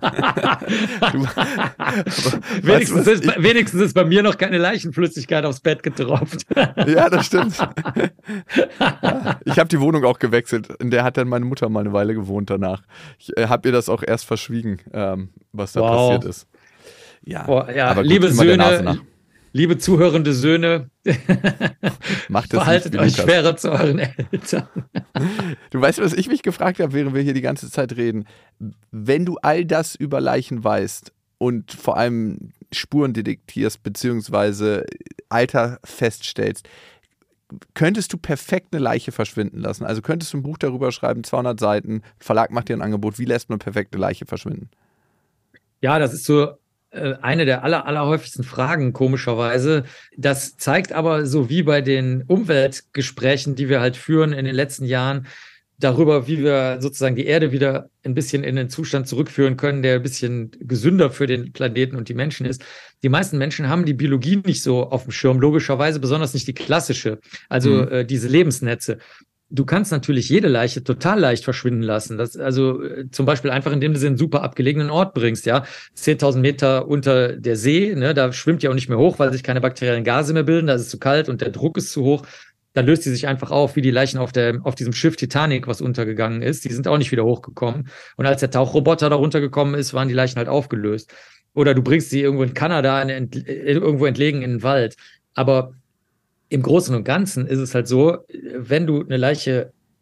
Wenigstens ist bei mir noch keine Leichenflüssigkeit aufs Bett getropft. Ja, das stimmt. Ja, ich habe die Wohnung auch gewechselt. In der hat dann meine Mutter mal eine Weile gewohnt danach. Ich habe ihr das auch erst verschwiegen, was da passiert ist. Ja, aber gut, liebe Söhne, liebe zuhörende Söhne, verhaltet euch schwerer zu euren Eltern. Du weißt, was ich mich gefragt habe, während wir hier die ganze Zeit reden? Wenn du all das über Leichen weißt und vor allem Spuren detektierst beziehungsweise Alter feststellst, könntest du perfekt eine Leiche verschwinden lassen? Also könntest du ein Buch darüber schreiben, 200 Seiten, Verlag macht dir ein Angebot, wie lässt man perfekt eine Leiche verschwinden? Ja, das ist so eine der allerhäufigsten Fragen, komischerweise. Das zeigt aber, so wie bei den Umweltgesprächen, die wir halt führen in den letzten Jahren, darüber, wie wir sozusagen die Erde wieder ein bisschen in den Zustand zurückführen können, der ein bisschen gesünder für den Planeten und die Menschen ist. Die meisten Menschen haben die Biologie nicht so auf dem Schirm, logischerweise, besonders nicht die klassische, also diese Lebensnetze. Du kannst natürlich jede Leiche total leicht verschwinden lassen. Das, also zum Beispiel einfach, indem du sie in einen super abgelegenen Ort bringst, ja. 10.000 Meter unter der See, ne, da schwimmt ja auch nicht mehr hoch, weil sich keine bakteriellen Gase mehr bilden, da ist es zu kalt und der Druck ist zu hoch. Dann löst sie sich einfach auf, wie die Leichen auf diesem Schiff Titanic, was untergegangen ist. Die sind auch nicht wieder hochgekommen. Und als der Tauchroboter da runtergekommen ist, waren die Leichen halt aufgelöst. Oder du bringst sie irgendwo in Kanada, irgendwo entlegen in den Wald. Aber im Großen und Ganzen ist es halt so, wenn du eine Leiche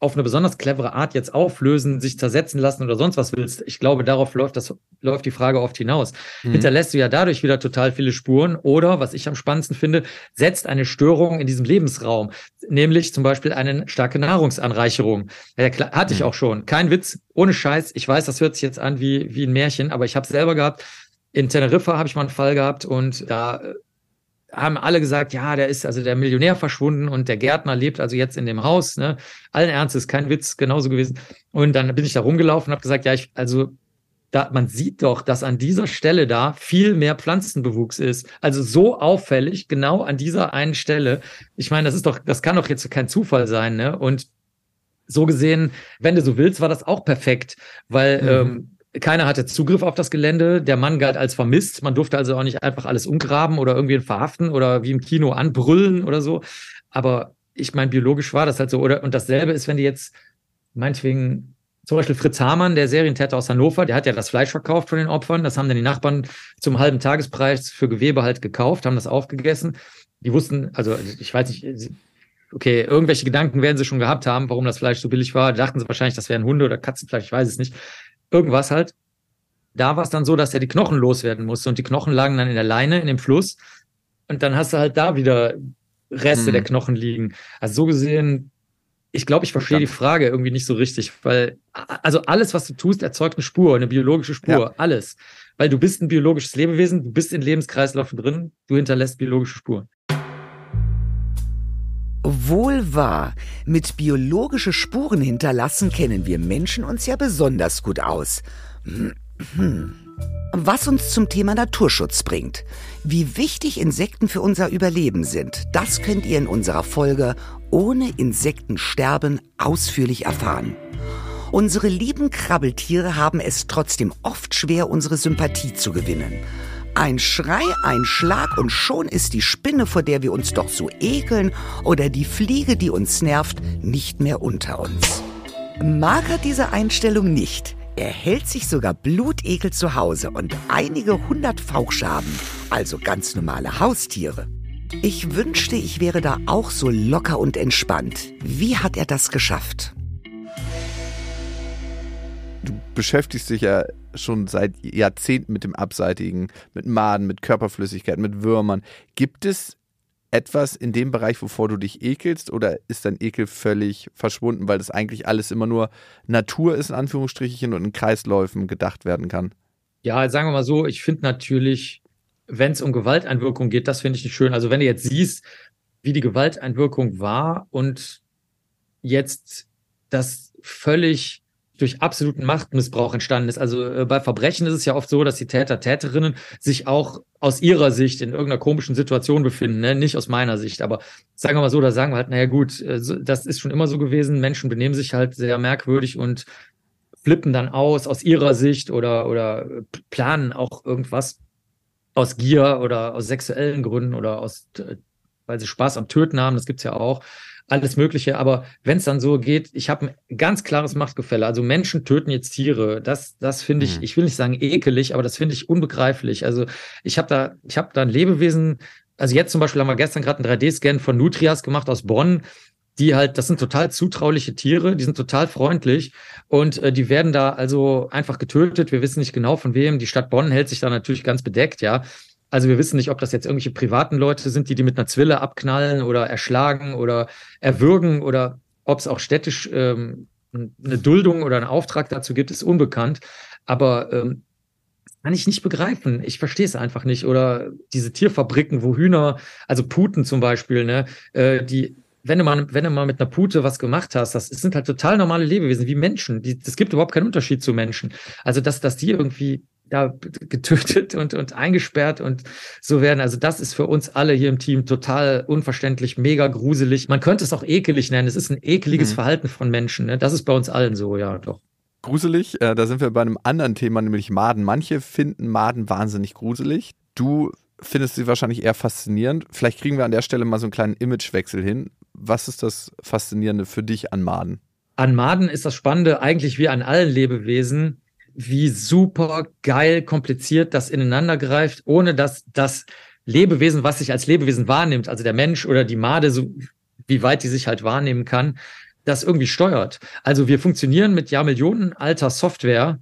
auf eine besonders clevere Art jetzt auflösen, sich zersetzen lassen oder sonst was willst. Ich glaube, darauf läuft die Frage oft hinaus. Hinterlässt du ja dadurch wieder total viele Spuren oder, was ich am spannendsten finde, setzt eine Störung in diesem Lebensraum, nämlich zum Beispiel eine starke Nahrungsanreicherung. Ja, klar, hatte ich auch schon. Kein Witz, ohne Scheiß. Ich weiß, das hört sich jetzt an wie ein Märchen, aber ich habe es selber gehabt. In Teneriffa habe ich mal einen Fall gehabt und da haben alle gesagt, ja, der ist also der Millionär verschwunden und der Gärtner lebt also jetzt in dem Haus, ne? Allen Ernstes, kein Witz, genauso gewesen. Und dann bin ich da rumgelaufen und habe gesagt, ja, man sieht doch, dass an dieser Stelle da viel mehr Pflanzenbewuchs ist. Also so auffällig, genau an dieser einen Stelle. Ich meine, das kann doch jetzt kein Zufall sein, ne? Und so gesehen, wenn du so willst, war das auch perfekt, weil keiner hatte Zugriff auf das Gelände. Der Mann galt als vermisst. Man durfte also auch nicht einfach alles umgraben oder irgendwie verhaften oder wie im Kino anbrüllen oder so. Aber ich meine, biologisch war das halt so. Und dasselbe ist, wenn die jetzt meinetwegen zum Beispiel Fritz Hamann, der Serientäter aus Hannover, der hat ja das Fleisch verkauft von den Opfern. Das haben dann die Nachbarn zum halben Tagespreis für Gewebe halt gekauft, haben das aufgegessen. Die wussten, also ich weiß nicht, okay, irgendwelche Gedanken werden sie schon gehabt haben, warum das Fleisch so billig war. Da dachten sie wahrscheinlich, das wären Hunde oder Katzenfleisch, ich weiß es nicht. Irgendwas halt. Da war es dann so, dass er die Knochen loswerden musste und die Knochen lagen dann in der Leine, in dem Fluss und dann hast du halt da wieder Reste der Knochen liegen. Also so gesehen, ich glaube, ich verstehe die Frage irgendwie nicht so richtig, weil also alles, was du tust, erzeugt eine Spur, eine biologische Spur, alles. Weil du bist ein biologisches Lebewesen, du bist in Lebenskreisläufen drin, du hinterlässt biologische Spuren. Wohl wahr, mit biologische Spuren hinterlassen kennen wir Menschen uns ja besonders gut aus. Was uns zum Thema Naturschutz bringt. Wie wichtig Insekten für unser Überleben sind, das könnt ihr in unserer Folge Ohne Insektensterben ausführlich erfahren. Unsere lieben Krabbeltiere haben es trotzdem oft schwer, unsere Sympathie zu gewinnen. Ein Schrei, ein Schlag und schon ist die Spinne, vor der wir uns doch so ekeln, oder die Fliege, die uns nervt, nicht mehr unter uns. Marc hat diese Einstellung nicht. Er hält sich sogar Blutekel zu Hause und einige 100 Fauchschaben, also ganz normale Haustiere. Ich wünschte, ich wäre da auch so locker und entspannt. Wie hat er das geschafft? Du beschäftigst dich ja schon seit Jahrzehnten mit dem Abseitigen, mit Maden, mit Körperflüssigkeit, mit Würmern. Gibt es etwas in dem Bereich, wovor du dich ekelst, oder ist dein Ekel völlig verschwunden, weil das eigentlich alles immer nur Natur ist, in Anführungsstrichen, und in Kreisläufen gedacht werden kann? Ja, sagen wir mal so, ich finde natürlich, wenn es um Gewalteinwirkung geht, das finde ich nicht schön. Also wenn du jetzt siehst, wie die Gewalteinwirkung war und jetzt das völlig durch absoluten Machtmissbrauch entstanden ist. Also bei Verbrechen ist es ja oft so, dass die Täter, Täterinnen sich auch aus ihrer Sicht in irgendeiner komischen Situation befinden, ne? Nicht aus meiner Sicht, aber sagen wir mal so, da sagen wir halt, naja gut, das ist schon immer so gewesen, Menschen benehmen sich halt sehr merkwürdig und flippen dann aus ihrer Sicht oder planen auch irgendwas aus Gier oder aus sexuellen Gründen oder weil sie Spaß am Töten haben, das gibt's ja auch. Alles Mögliche, aber wenn es dann so geht, ich habe ein ganz klares Machtgefälle. Also Menschen töten jetzt Tiere. Das finde ich will nicht sagen ekelig, aber das finde ich unbegreiflich. Also ich habe da ein Lebewesen, also jetzt zum Beispiel haben wir gestern gerade einen 3D-Scan von Nutrias gemacht aus Bonn, die halt, das sind total zutrauliche Tiere, die sind total freundlich und die werden da also einfach getötet. Wir wissen nicht genau von wem. Die Stadt Bonn hält sich da natürlich ganz bedeckt, ja. Also wir wissen nicht, ob das jetzt irgendwelche privaten Leute sind, die mit einer Zwille abknallen oder erschlagen oder erwürgen oder ob es auch städtisch eine Duldung oder einen Auftrag dazu gibt, ist unbekannt. Aber kann ich nicht begreifen. Ich verstehe es einfach nicht. Oder diese Tierfabriken, wo Hühner, also Puten zum Beispiel, ne, wenn du mal mit einer Pute was gemacht hast, das sind halt total normale Lebewesen, wie Menschen. Das gibt überhaupt keinen Unterschied zu Menschen. Also dass die irgendwie getötet und eingesperrt und so werden. Also das ist für uns alle hier im Team total unverständlich, mega gruselig. Man könnte es auch ekelig nennen. Es ist ein ekeliges Verhalten von Menschen. Ne? Das ist bei uns allen so, ja, doch. Gruselig, da sind wir bei einem anderen Thema, nämlich Maden. Manche finden Maden wahnsinnig gruselig. Du findest sie wahrscheinlich eher faszinierend. Vielleicht kriegen wir an der Stelle mal so einen kleinen Imagewechsel hin. Was ist das Faszinierende für dich an Maden? An Maden ist das Spannende eigentlich wie an allen Lebewesen, wie super geil kompliziert das ineinander greift, ohne dass das Lebewesen, was sich als Lebewesen wahrnimmt, also der Mensch oder die Made, so wie weit die sich halt wahrnehmen kann, das irgendwie steuert. Also wir funktionieren mit Jahrmillionen alter Software,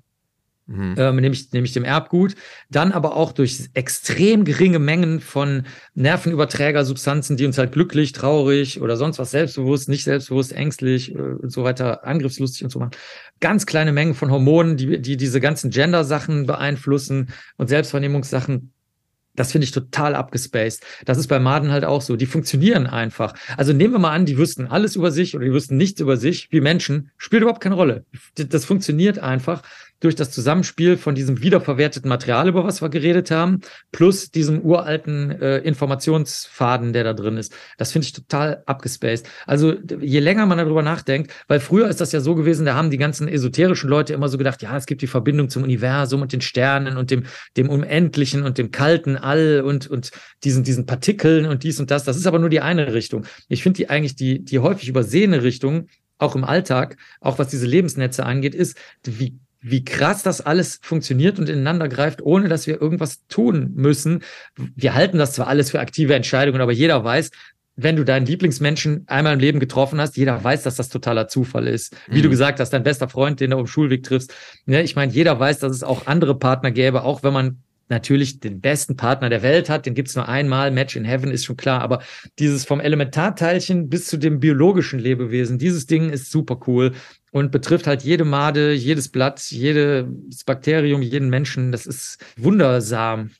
nämlich dem Erbgut, dann aber auch durch extrem geringe Mengen von Nervenüberträgersubstanzen, die uns halt glücklich, traurig oder sonst was selbstbewusst, nicht selbstbewusst, ängstlich und so weiter, angriffslustig und so machen. Ganz kleine Mengen von Hormonen, die diese ganzen Gender-Sachen beeinflussen und Selbstvernehmungssachen. Das finde ich total abgespaced. Das ist bei Maden halt auch so. Die funktionieren einfach. Also nehmen wir mal an, die wüssten alles über sich oder die wüssten nichts über sich, wie Menschen. Spielt überhaupt keine Rolle. Das funktioniert einfach durch das Zusammenspiel von diesem wiederverwerteten Material, über was wir geredet haben, plus diesem uralten Informationsfaden, der da drin ist. Das finde ich total abgespaced. Also je länger man darüber nachdenkt, weil früher ist das ja so gewesen, da haben die ganzen esoterischen Leute immer so gedacht, ja, es gibt die Verbindung zum Universum und den Sternen und dem Unendlichen und dem kalten All und diesen Partikeln und dies und das. Das ist aber nur die eine Richtung. Ich finde die häufig übersehene Richtung, auch im Alltag, auch was diese Lebensnetze angeht, ist, wie krass das alles funktioniert und ineinander greift, ohne dass wir irgendwas tun müssen. Wir halten das zwar alles für aktive Entscheidungen, aber jeder weiß, wenn du deinen Lieblingsmenschen einmal im Leben getroffen hast, jeder weiß, dass das totaler Zufall ist. Wie du gesagt hast, dein bester Freund, den du auf dem Schulweg triffst. Ne, ich meine, jeder weiß, dass es auch andere Partner gäbe, auch wenn man natürlich den besten Partner der Welt hat, den gibt's nur einmal, Match in Heaven ist schon klar, aber dieses vom Elementarteilchen bis zu dem biologischen Lebewesen, dieses Ding ist super cool und betrifft halt jede Made, jedes Blatt, jedes Bakterium, jeden Menschen, das ist wundersam.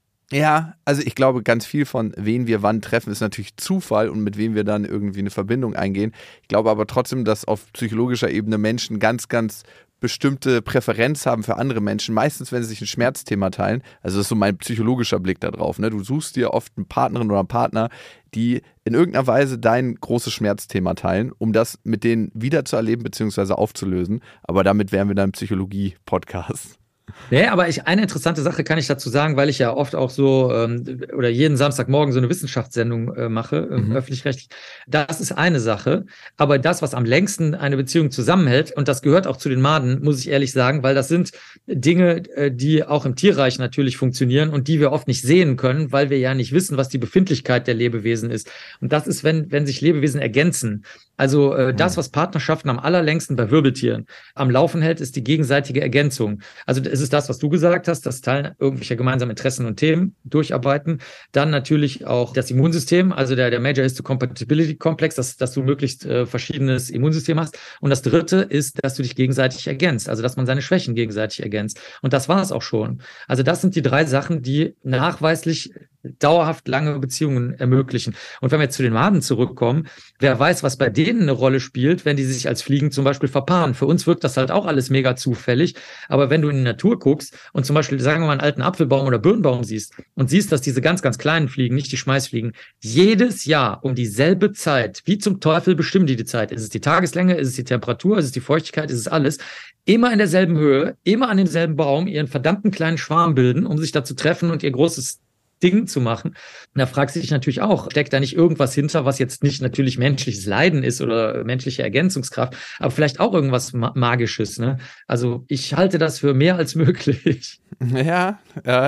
Ja, also ich glaube, ganz viel von wen wir wann treffen, ist natürlich Zufall und mit wem wir dann irgendwie eine Verbindung eingehen. Ich glaube aber trotzdem, dass auf psychologischer Ebene Menschen ganz, ganz bestimmte Präferenz haben für andere Menschen, meistens wenn sie sich ein Schmerzthema teilen, also das ist so mein psychologischer Blick da drauf, ne? Du suchst dir oft eine Partnerin oder einen Partner, die in irgendeiner Weise dein großes Schmerzthema teilen, um das mit denen wiederzuerleben bzw. aufzulösen, aber damit wären wir dann im Psychologie-Podcast. Nee, aber eine interessante Sache kann ich dazu sagen, weil ich ja oft auch so oder jeden Samstagmorgen so eine Wissenschaftssendung mache, öffentlich-rechtlich. Das ist eine Sache, aber das, was am längsten eine Beziehung zusammenhält, und das gehört auch zu den Maden, muss ich ehrlich sagen, weil das sind Dinge, die auch im Tierreich natürlich funktionieren und die wir oft nicht sehen können, weil wir ja nicht wissen, was die Befindlichkeit der Lebewesen ist. Und das ist, wenn sich Lebewesen ergänzen. Also das, was Partnerschaften am allerlängsten bei Wirbeltieren am Laufen hält, ist die gegenseitige Ergänzung. Also es ist das, was du gesagt hast, das Teilen irgendwelcher gemeinsamen Interessen und Themen durcharbeiten. Dann natürlich auch das Immunsystem, also der Major Histocompatibility Complex, dass du möglichst verschiedenes Immunsystem hast. Und das dritte ist, dass du dich gegenseitig ergänzt, also dass man seine Schwächen gegenseitig ergänzt. Und das war es auch schon. Also das sind die 3 Sachen, die nachweislich dauerhaft lange Beziehungen ermöglichen. Und wenn wir jetzt zu den Maden zurückkommen, wer weiß, was bei denen eine Rolle spielt, wenn die sich als Fliegen zum Beispiel verpaaren. Für uns wirkt das halt auch alles mega zufällig. Aber wenn du in die Natur guckst und zum Beispiel, sagen wir mal, einen alten Apfelbaum oder Birnbaum siehst und siehst, dass diese ganz, ganz kleinen Fliegen, nicht die Schmeißfliegen, jedes Jahr um dieselbe Zeit, wie zum Teufel bestimmen die Zeit? Ist es die Tageslänge? Ist es die Temperatur? Ist es die Feuchtigkeit? Ist es alles? Immer in derselben Höhe, immer an demselben Baum ihren verdammten kleinen Schwarm bilden, um sich da zu treffen und ihr großes Ding zu machen. Und da fragt sich natürlich auch, steckt da nicht irgendwas hinter, was jetzt nicht natürlich menschliches Leiden ist oder menschliche Ergänzungskraft, aber vielleicht auch irgendwas Magisches, ne? Also ich halte das für mehr als möglich. Ja,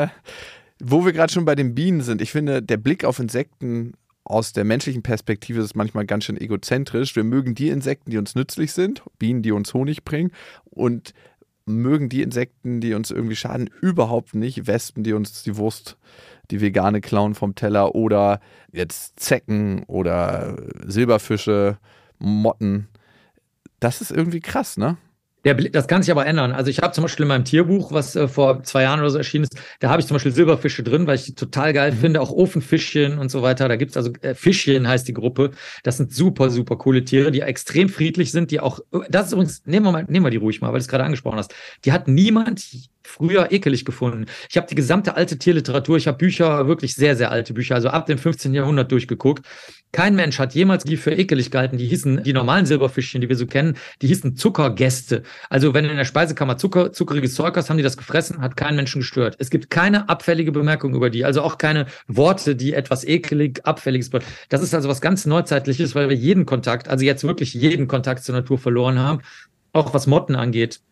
wo wir gerade schon bei den Bienen sind, ich finde, der Blick auf Insekten aus der menschlichen Perspektive ist manchmal ganz schön egozentrisch. Wir mögen die Insekten, die uns nützlich sind, Bienen, die uns Honig bringen, und mögen die Insekten, die uns irgendwie schaden, überhaupt nicht. Wespen, die uns die Wurst, die vegane klauen vom Teller, oder jetzt Zecken oder Silberfische, Motten. Das ist irgendwie krass, ne? Das kann sich aber ändern. Also ich habe zum Beispiel in meinem Tierbuch, was vor 2 Jahren oder so erschienen ist, da habe ich zum Beispiel Silberfische drin, weil ich die total geil finde, auch Ofenfischchen und so weiter. Da gibt's also Fischchen heißt die Gruppe. Das sind super, super coole Tiere, die extrem friedlich sind, die auch, das ist übrigens, nehmen wir die ruhig mal, weil du es gerade angesprochen hast. Die hat niemand früher ekelig gefunden. Ich habe die gesamte alte Tierliteratur, ich habe Bücher, wirklich sehr, sehr alte Bücher, also ab dem 15. Jahrhundert durchgeguckt. Kein Mensch hat jemals die für ekelig gehalten. Die hießen, die normalen Silberfischchen, die wir so kennen, die hießen Zuckergäste. Also wenn in der Speisekammer zuckeriges Zeug hast, haben die das gefressen, hat keinen Menschen gestört. Es gibt keine abfällige Bemerkung über die, also auch keine Worte, die etwas ekelig, abfälliges. Das ist also was ganz Neuzeitliches, weil wir jeden Kontakt, also jetzt wirklich jeden Kontakt zur Natur verloren haben, auch was Motten angeht.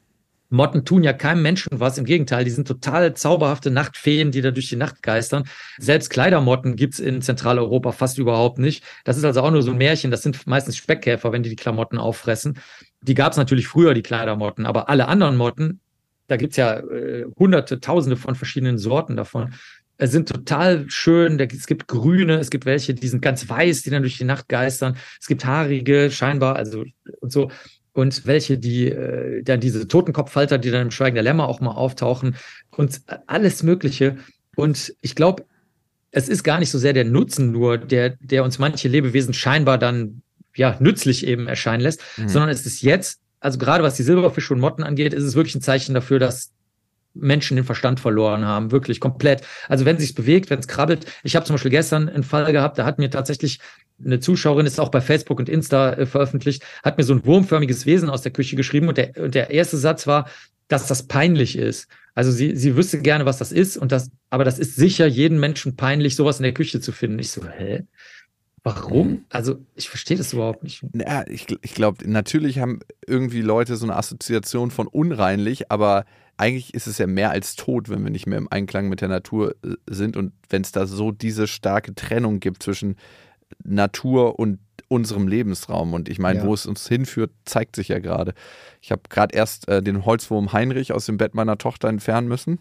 Motten tun ja keinem Menschen was, im Gegenteil, die sind total zauberhafte Nachtfeen, die da durch die Nacht geistern. Selbst Kleidermotten gibt's in Zentraleuropa fast überhaupt nicht. Das ist also auch nur so ein Märchen, das sind meistens Speckkäfer, wenn die Klamotten auffressen. Die gab's natürlich früher, die Kleidermotten, aber alle anderen Motten, da gibt's ja hunderte, tausende von verschiedenen Sorten davon, sind total schön. Es gibt grüne, es gibt welche, die sind ganz weiß, die dann durch die Nacht geistern. Es gibt haarige, scheinbar, also und so. Und welche, die dann diese Totenkopffalter, die dann im Schweigen der Lämmer auch mal auftauchen und alles Mögliche. Und ich glaube, es ist gar nicht so sehr der Nutzen nur, der uns manche Lebewesen scheinbar dann ja nützlich eben erscheinen lässt, sondern es ist jetzt, also gerade was die Silberfische und Motten angeht, ist es wirklich ein Zeichen dafür, dass Menschen den Verstand verloren haben, wirklich komplett. Also wenn es sich bewegt, wenn es krabbelt. Ich habe zum Beispiel gestern einen Fall gehabt, da hat mir tatsächlich eine Zuschauerin, ist auch bei Facebook und Insta veröffentlicht, hat mir so ein wurmförmiges Wesen aus der Küche geschrieben und der erste Satz war, dass das peinlich ist. Also sie wüsste gerne, was das ist aber das ist sicher jedem Menschen peinlich, sowas in der Küche zu finden. Ich so, hä? Warum? Also ich verstehe das überhaupt nicht. Ja, ich glaube, natürlich haben irgendwie Leute so eine Assoziation von unreinlich, aber eigentlich ist es ja mehr als tot, wenn wir nicht mehr im Einklang mit der Natur sind und wenn es da so diese starke Trennung gibt zwischen Natur und unserem Lebensraum. Und ich meine, wo es uns hinführt, zeigt sich ja gerade. Ich habe gerade erst den Holzwurm Heinrich aus dem Bett meiner Tochter entfernen müssen.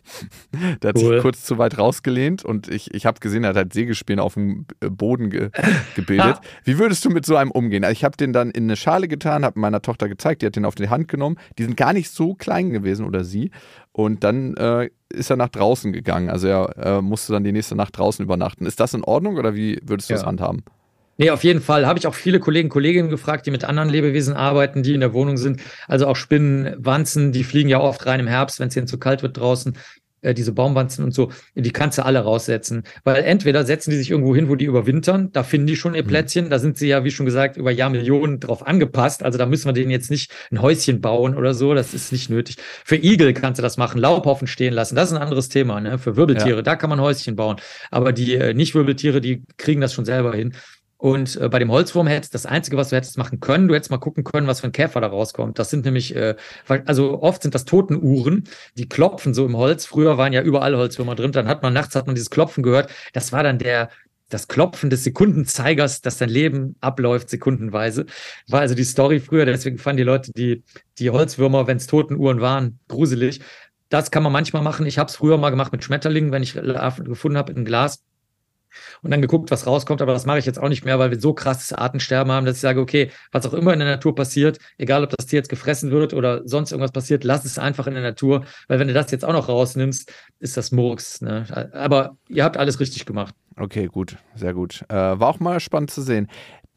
Der hat sich kurz zu weit rausgelehnt und ich habe gesehen, er hat halt Sägespäne auf dem Boden gebildet. Wie würdest du mit so einem umgehen? Also ich habe den dann in eine Schale getan, habe meiner Tochter gezeigt, die hat den auf die Hand genommen. Die sind gar nicht so klein gewesen oder sie. Und dann ist er nach draußen gegangen. Also er musste dann die nächste Nacht draußen übernachten. Ist das in Ordnung oder wie würdest du das handhaben? Nee, auf jeden Fall. Habe ich auch viele Kolleginnen gefragt, die mit anderen Lebewesen arbeiten, die in der Wohnung sind. Also auch Spinnen, Wanzen, die fliegen ja oft rein im Herbst, wenn es ihnen zu kalt wird draußen. Diese Baumwanzen und so, die kannst du alle raussetzen. Weil entweder setzen die sich irgendwo hin, wo die überwintern, da finden die schon ihr Plätzchen, da sind sie ja, wie schon gesagt, über Jahrmillionen drauf angepasst. Also da müssen wir denen jetzt nicht ein Häuschen bauen oder so, das ist nicht nötig. Für Igel kannst du das machen, Laubhaufen stehen lassen, das ist ein anderes Thema, ne? Für Wirbeltiere, da kann man Häuschen bauen. Aber die Nicht-Wirbeltiere, die kriegen das schon selber hin. Und bei dem Holzwurm das Einzige, was du hättest machen können, du hättest mal gucken können, was für ein Käfer da rauskommt. Das sind nämlich, also oft sind das Totenuhren, die klopfen so im Holz. Früher waren ja überall Holzwürmer drin, dann nachts dieses Klopfen gehört. Das war dann das Klopfen des Sekundenzeigers, dass dein Leben abläuft sekundenweise. War also die Story früher, deswegen fanden die Leute die Holzwürmer, wenn es Totenuhren waren, gruselig. Das kann man manchmal machen. Ich habe es früher mal gemacht mit Schmetterlingen, wenn ich Larven gefunden habe in einem Glas. Und dann geguckt, was rauskommt, aber das mache ich jetzt auch nicht mehr, weil wir so krasses Artensterben haben, dass ich sage, okay, was auch immer in der Natur passiert, egal ob das Tier jetzt gefressen wird oder sonst irgendwas passiert, lass es einfach in der Natur, weil wenn du das jetzt auch noch rausnimmst, ist das Murks. Ne? Aber ihr habt alles richtig gemacht. Okay, gut, sehr gut. War auch mal spannend zu sehen.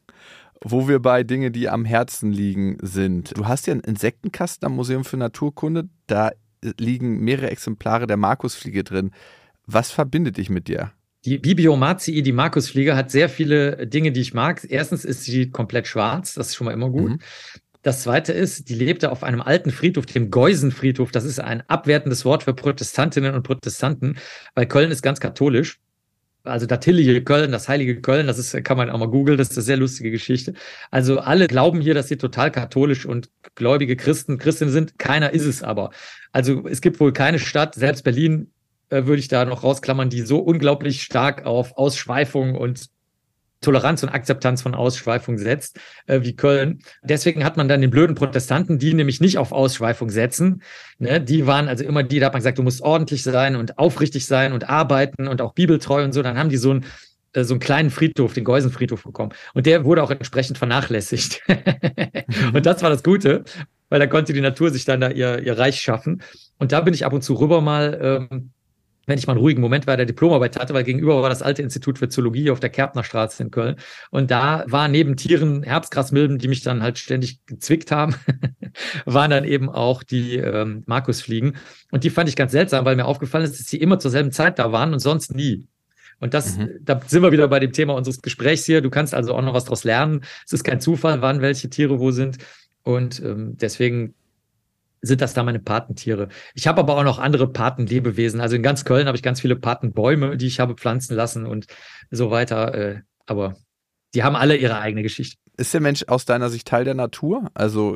Wo wir bei Dingen, die am Herzen liegen, sind. Du hast ja einen Insektenkasten am Museum für Naturkunde, da liegen mehrere Exemplare der Markusfliege drin. Was verbindet dich mit dir? Die Bibiomacii, die Markusfliege, hat sehr viele Dinge, die ich mag. Erstens ist sie komplett schwarz, das ist schon mal immer gut. Das Zweite ist, die lebte auf einem alten Friedhof, dem Geusenfriedhof. Das ist ein abwertendes Wort für Protestantinnen und Protestanten, weil Köln ist ganz katholisch. Also das Hillige Köln, das Heilige Köln, kann man auch mal googeln, das ist eine sehr lustige Geschichte. Also alle glauben hier, dass sie total katholisch und gläubige Christinnen sind. Keiner ist es aber. Also es gibt wohl keine Stadt, selbst Berlin, würde ich da noch rausklammern, die so unglaublich stark auf Ausschweifung und Toleranz und Akzeptanz von Ausschweifung setzt, wie Köln. Deswegen hat man dann den blöden Protestanten, die nämlich nicht auf Ausschweifung setzen. Ne? Die waren also immer da hat man gesagt, du musst ordentlich sein und aufrichtig sein und arbeiten und auch bibeltreu und so. Dann haben die so einen kleinen Friedhof, den Geusenfriedhof bekommen. Und der wurde auch entsprechend vernachlässigt. Und das war das Gute, weil da konnte die Natur sich dann da ihr Reich schaffen. Und da bin ich ab und zu rüber mal, wenn ich mal einen ruhigen Moment bei der Diplomarbeit hatte, weil gegenüber war das alte Institut für Zoologie auf der Kärpnerstraße in Köln. Und da waren neben Tieren Herbstgrasmilben, die mich dann halt ständig gezwickt haben, waren dann eben auch die Markusfliegen. Und die fand ich ganz seltsam, weil mir aufgefallen ist, dass sie immer zur selben Zeit da waren und sonst nie. Und da sind wir wieder bei dem Thema unseres Gesprächs hier. Du kannst also auch noch was daraus lernen. Es ist kein Zufall, wann welche Tiere wo sind. Und deswegen sind das da meine Patentiere. Ich habe aber auch noch andere Patenlebewesen. Also in ganz Köln habe ich ganz viele Patenbäume, die ich habe pflanzen lassen und so weiter. Aber die haben alle ihre eigene Geschichte. Ist der Mensch aus deiner Sicht Teil der Natur? Also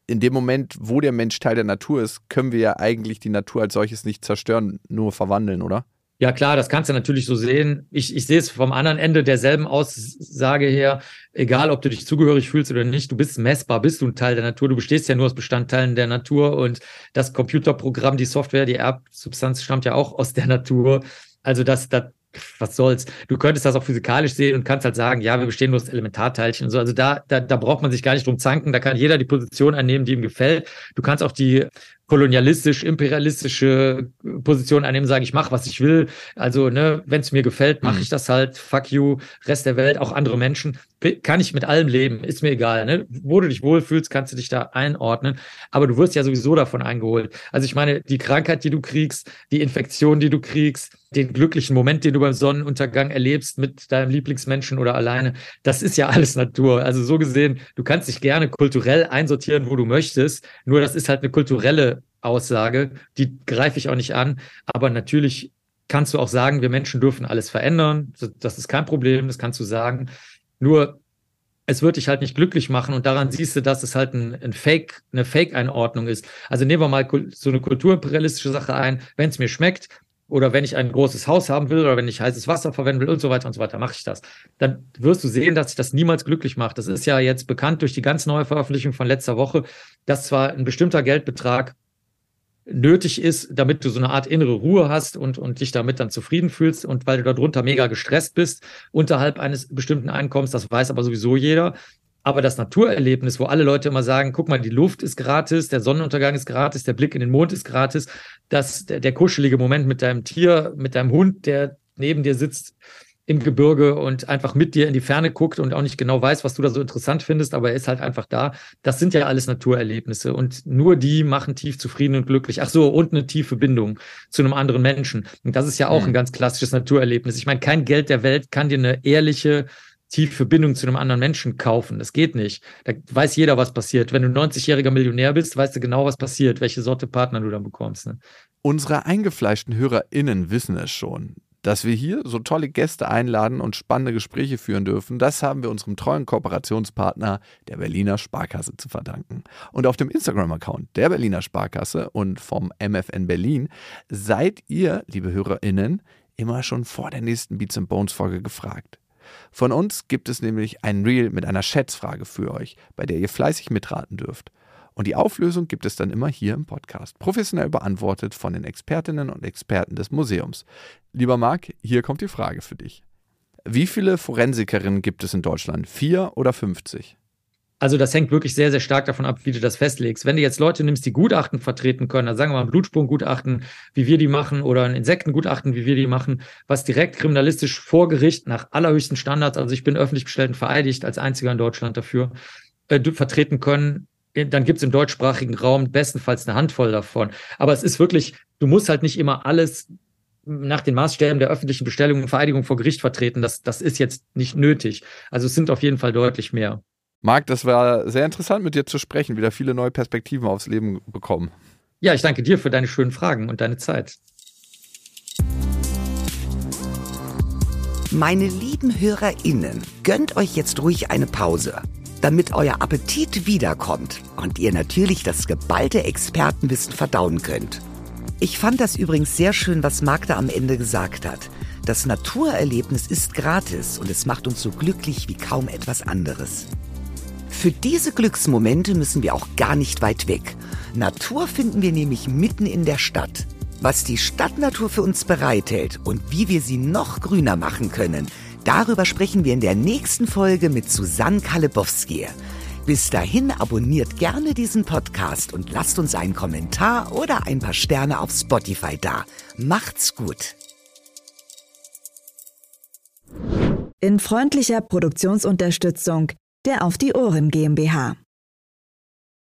in dem Moment, wo der Mensch Teil der Natur ist, können wir ja eigentlich die Natur als solches nicht zerstören, nur verwandeln, oder? Ja klar, das kannst du natürlich so sehen. Ich sehe es vom anderen Ende derselben Aussage her, egal ob du dich zugehörig fühlst oder nicht, du bist messbar, bist du ein Teil der Natur, du bestehst ja nur aus Bestandteilen der Natur und das Computerprogramm, die Software, die Erbsubstanz stammt ja auch aus der Natur. Also was soll's? Du könntest das auch physikalisch sehen und kannst halt sagen, ja, wir bestehen nur aus Elementarteilchen und so. Also da braucht man sich gar nicht drum zanken, da kann jeder die Position einnehmen, die ihm gefällt. Du kannst auch die kolonialistisch-imperialistische Position einnehmen, sagen, ich mache, was ich will. Also, wenn es mir gefällt, mache ich das halt. Fuck you, Rest der Welt, auch andere Menschen. Kann ich mit allem leben, ist mir egal. Ne? Wo du dich wohlfühlst, kannst du dich da einordnen. Aber du wirst ja sowieso davon eingeholt. Also ich meine, die Krankheit, die du kriegst, die Infektion, die du kriegst, den glücklichen Moment, den du beim Sonnenuntergang erlebst mit deinem Lieblingsmenschen oder alleine, das ist ja alles Natur. Also so gesehen, du kannst dich gerne kulturell einsortieren, wo du möchtest. Nur das ist halt eine kulturelle Aussage, die greife ich auch nicht an. Aber natürlich kannst du auch sagen, wir Menschen dürfen alles verändern. Das ist kein Problem, das kannst du sagen. Nur, es wird dich halt nicht glücklich machen und daran siehst du, dass es halt eine Fake-Einordnung ist. Also nehmen wir mal so eine kulturimperialistische Sache ein. Wenn es mir schmeckt oder wenn ich ein großes Haus haben will oder wenn ich heißes Wasser verwenden will und so weiter, mache ich das. Dann wirst du sehen, dass sich das niemals glücklich macht. Das ist ja jetzt bekannt durch die ganz neue Veröffentlichung von letzter Woche, dass zwar ein bestimmter Geldbetrag nötig ist, damit du so eine Art innere Ruhe hast und dich damit dann zufrieden fühlst und weil du darunter mega gestresst bist, unterhalb eines bestimmten Einkommens, das weiß aber sowieso jeder. Aber das Naturerlebnis, wo alle Leute immer sagen, guck mal, die Luft ist gratis, der Sonnenuntergang ist gratis, der Blick in den Mond ist gratis, der kuschelige Moment mit deinem Tier, mit deinem Hund, der neben dir sitzt im Gebirge und einfach mit dir in die Ferne guckt und auch nicht genau weiß, was du da so interessant findest, aber er ist halt einfach da. Das sind ja alles Naturerlebnisse und nur die machen tief zufrieden und glücklich. Ach so, und eine tiefe Bindung zu einem anderen Menschen. Und das ist ja auch ein ganz klassisches Naturerlebnis. Ich meine, kein Geld der Welt kann dir eine ehrliche, tiefe Bindung zu einem anderen Menschen kaufen. Das geht nicht. Da weiß jeder, was passiert. Wenn du 90-jähriger Millionär bist, weißt du genau, was passiert, welche Sorte Partner du dann bekommst. Ne? Unsere eingefleischten HörerInnen wissen es schon. Dass wir hier so tolle Gäste einladen und spannende Gespräche führen dürfen, das haben wir unserem treuen Kooperationspartner der Berliner Sparkasse zu verdanken. Und auf dem Instagram-Account der Berliner Sparkasse und vom MFN Berlin seid ihr, liebe HörerInnen, immer schon vor der nächsten Beats & Bones Folge gefragt. Von uns gibt es nämlich ein Reel mit einer Schätzfrage für euch, bei der ihr fleißig mitraten dürft. Und die Auflösung gibt es dann immer hier im Podcast, professionell beantwortet von den Expertinnen und Experten des Museums. Lieber Marc, hier kommt die Frage für dich. Wie viele Forensikerinnen gibt es in Deutschland? 4 oder 50? Also das hängt wirklich sehr, sehr stark davon ab, wie du das festlegst. Wenn du jetzt Leute nimmst, die Gutachten vertreten können, also sagen wir mal ein Blutspuren-Gutachten, wie wir die machen, oder ein Insektengutachten, wie wir die machen, was direkt kriminalistisch vor Gericht nach allerhöchsten Standards, also ich bin öffentlich bestellt und vereidigt als einziger in Deutschland dafür, vertreten können, dann gibt es im deutschsprachigen Raum bestenfalls eine Handvoll davon. Aber es ist wirklich, du musst halt nicht immer alles nach den Maßstäben der öffentlichen Bestellung und Vereidigung vor Gericht vertreten. Das ist jetzt nicht nötig. Also es sind auf jeden Fall deutlich mehr. Marc, das war sehr interessant, mit dir zu sprechen. Wieder viele neue Perspektiven aufs Leben bekommen. Ja, ich danke dir für deine schönen Fragen und deine Zeit. Meine lieben HörerInnen, gönnt euch jetzt ruhig eine Pause, damit euer Appetit wiederkommt und ihr natürlich das geballte Expertenwissen verdauen könnt. Ich fand das übrigens sehr schön, was Marc da am Ende gesagt hat. Das Naturerlebnis ist gratis und es macht uns so glücklich wie kaum etwas anderes. Für diese Glücksmomente müssen wir auch gar nicht weit weg. Natur finden wir nämlich mitten in der Stadt. Was die Stadtnatur für uns bereithält und wie wir sie noch grüner machen können, darüber sprechen wir in der nächsten Folge mit Susanne Kalebowski. Bis dahin abonniert gerne diesen Podcast und lasst uns einen Kommentar oder ein paar Sterne auf Spotify da. Macht's gut! In freundlicher Produktionsunterstützung der Auf die Ohren GmbH.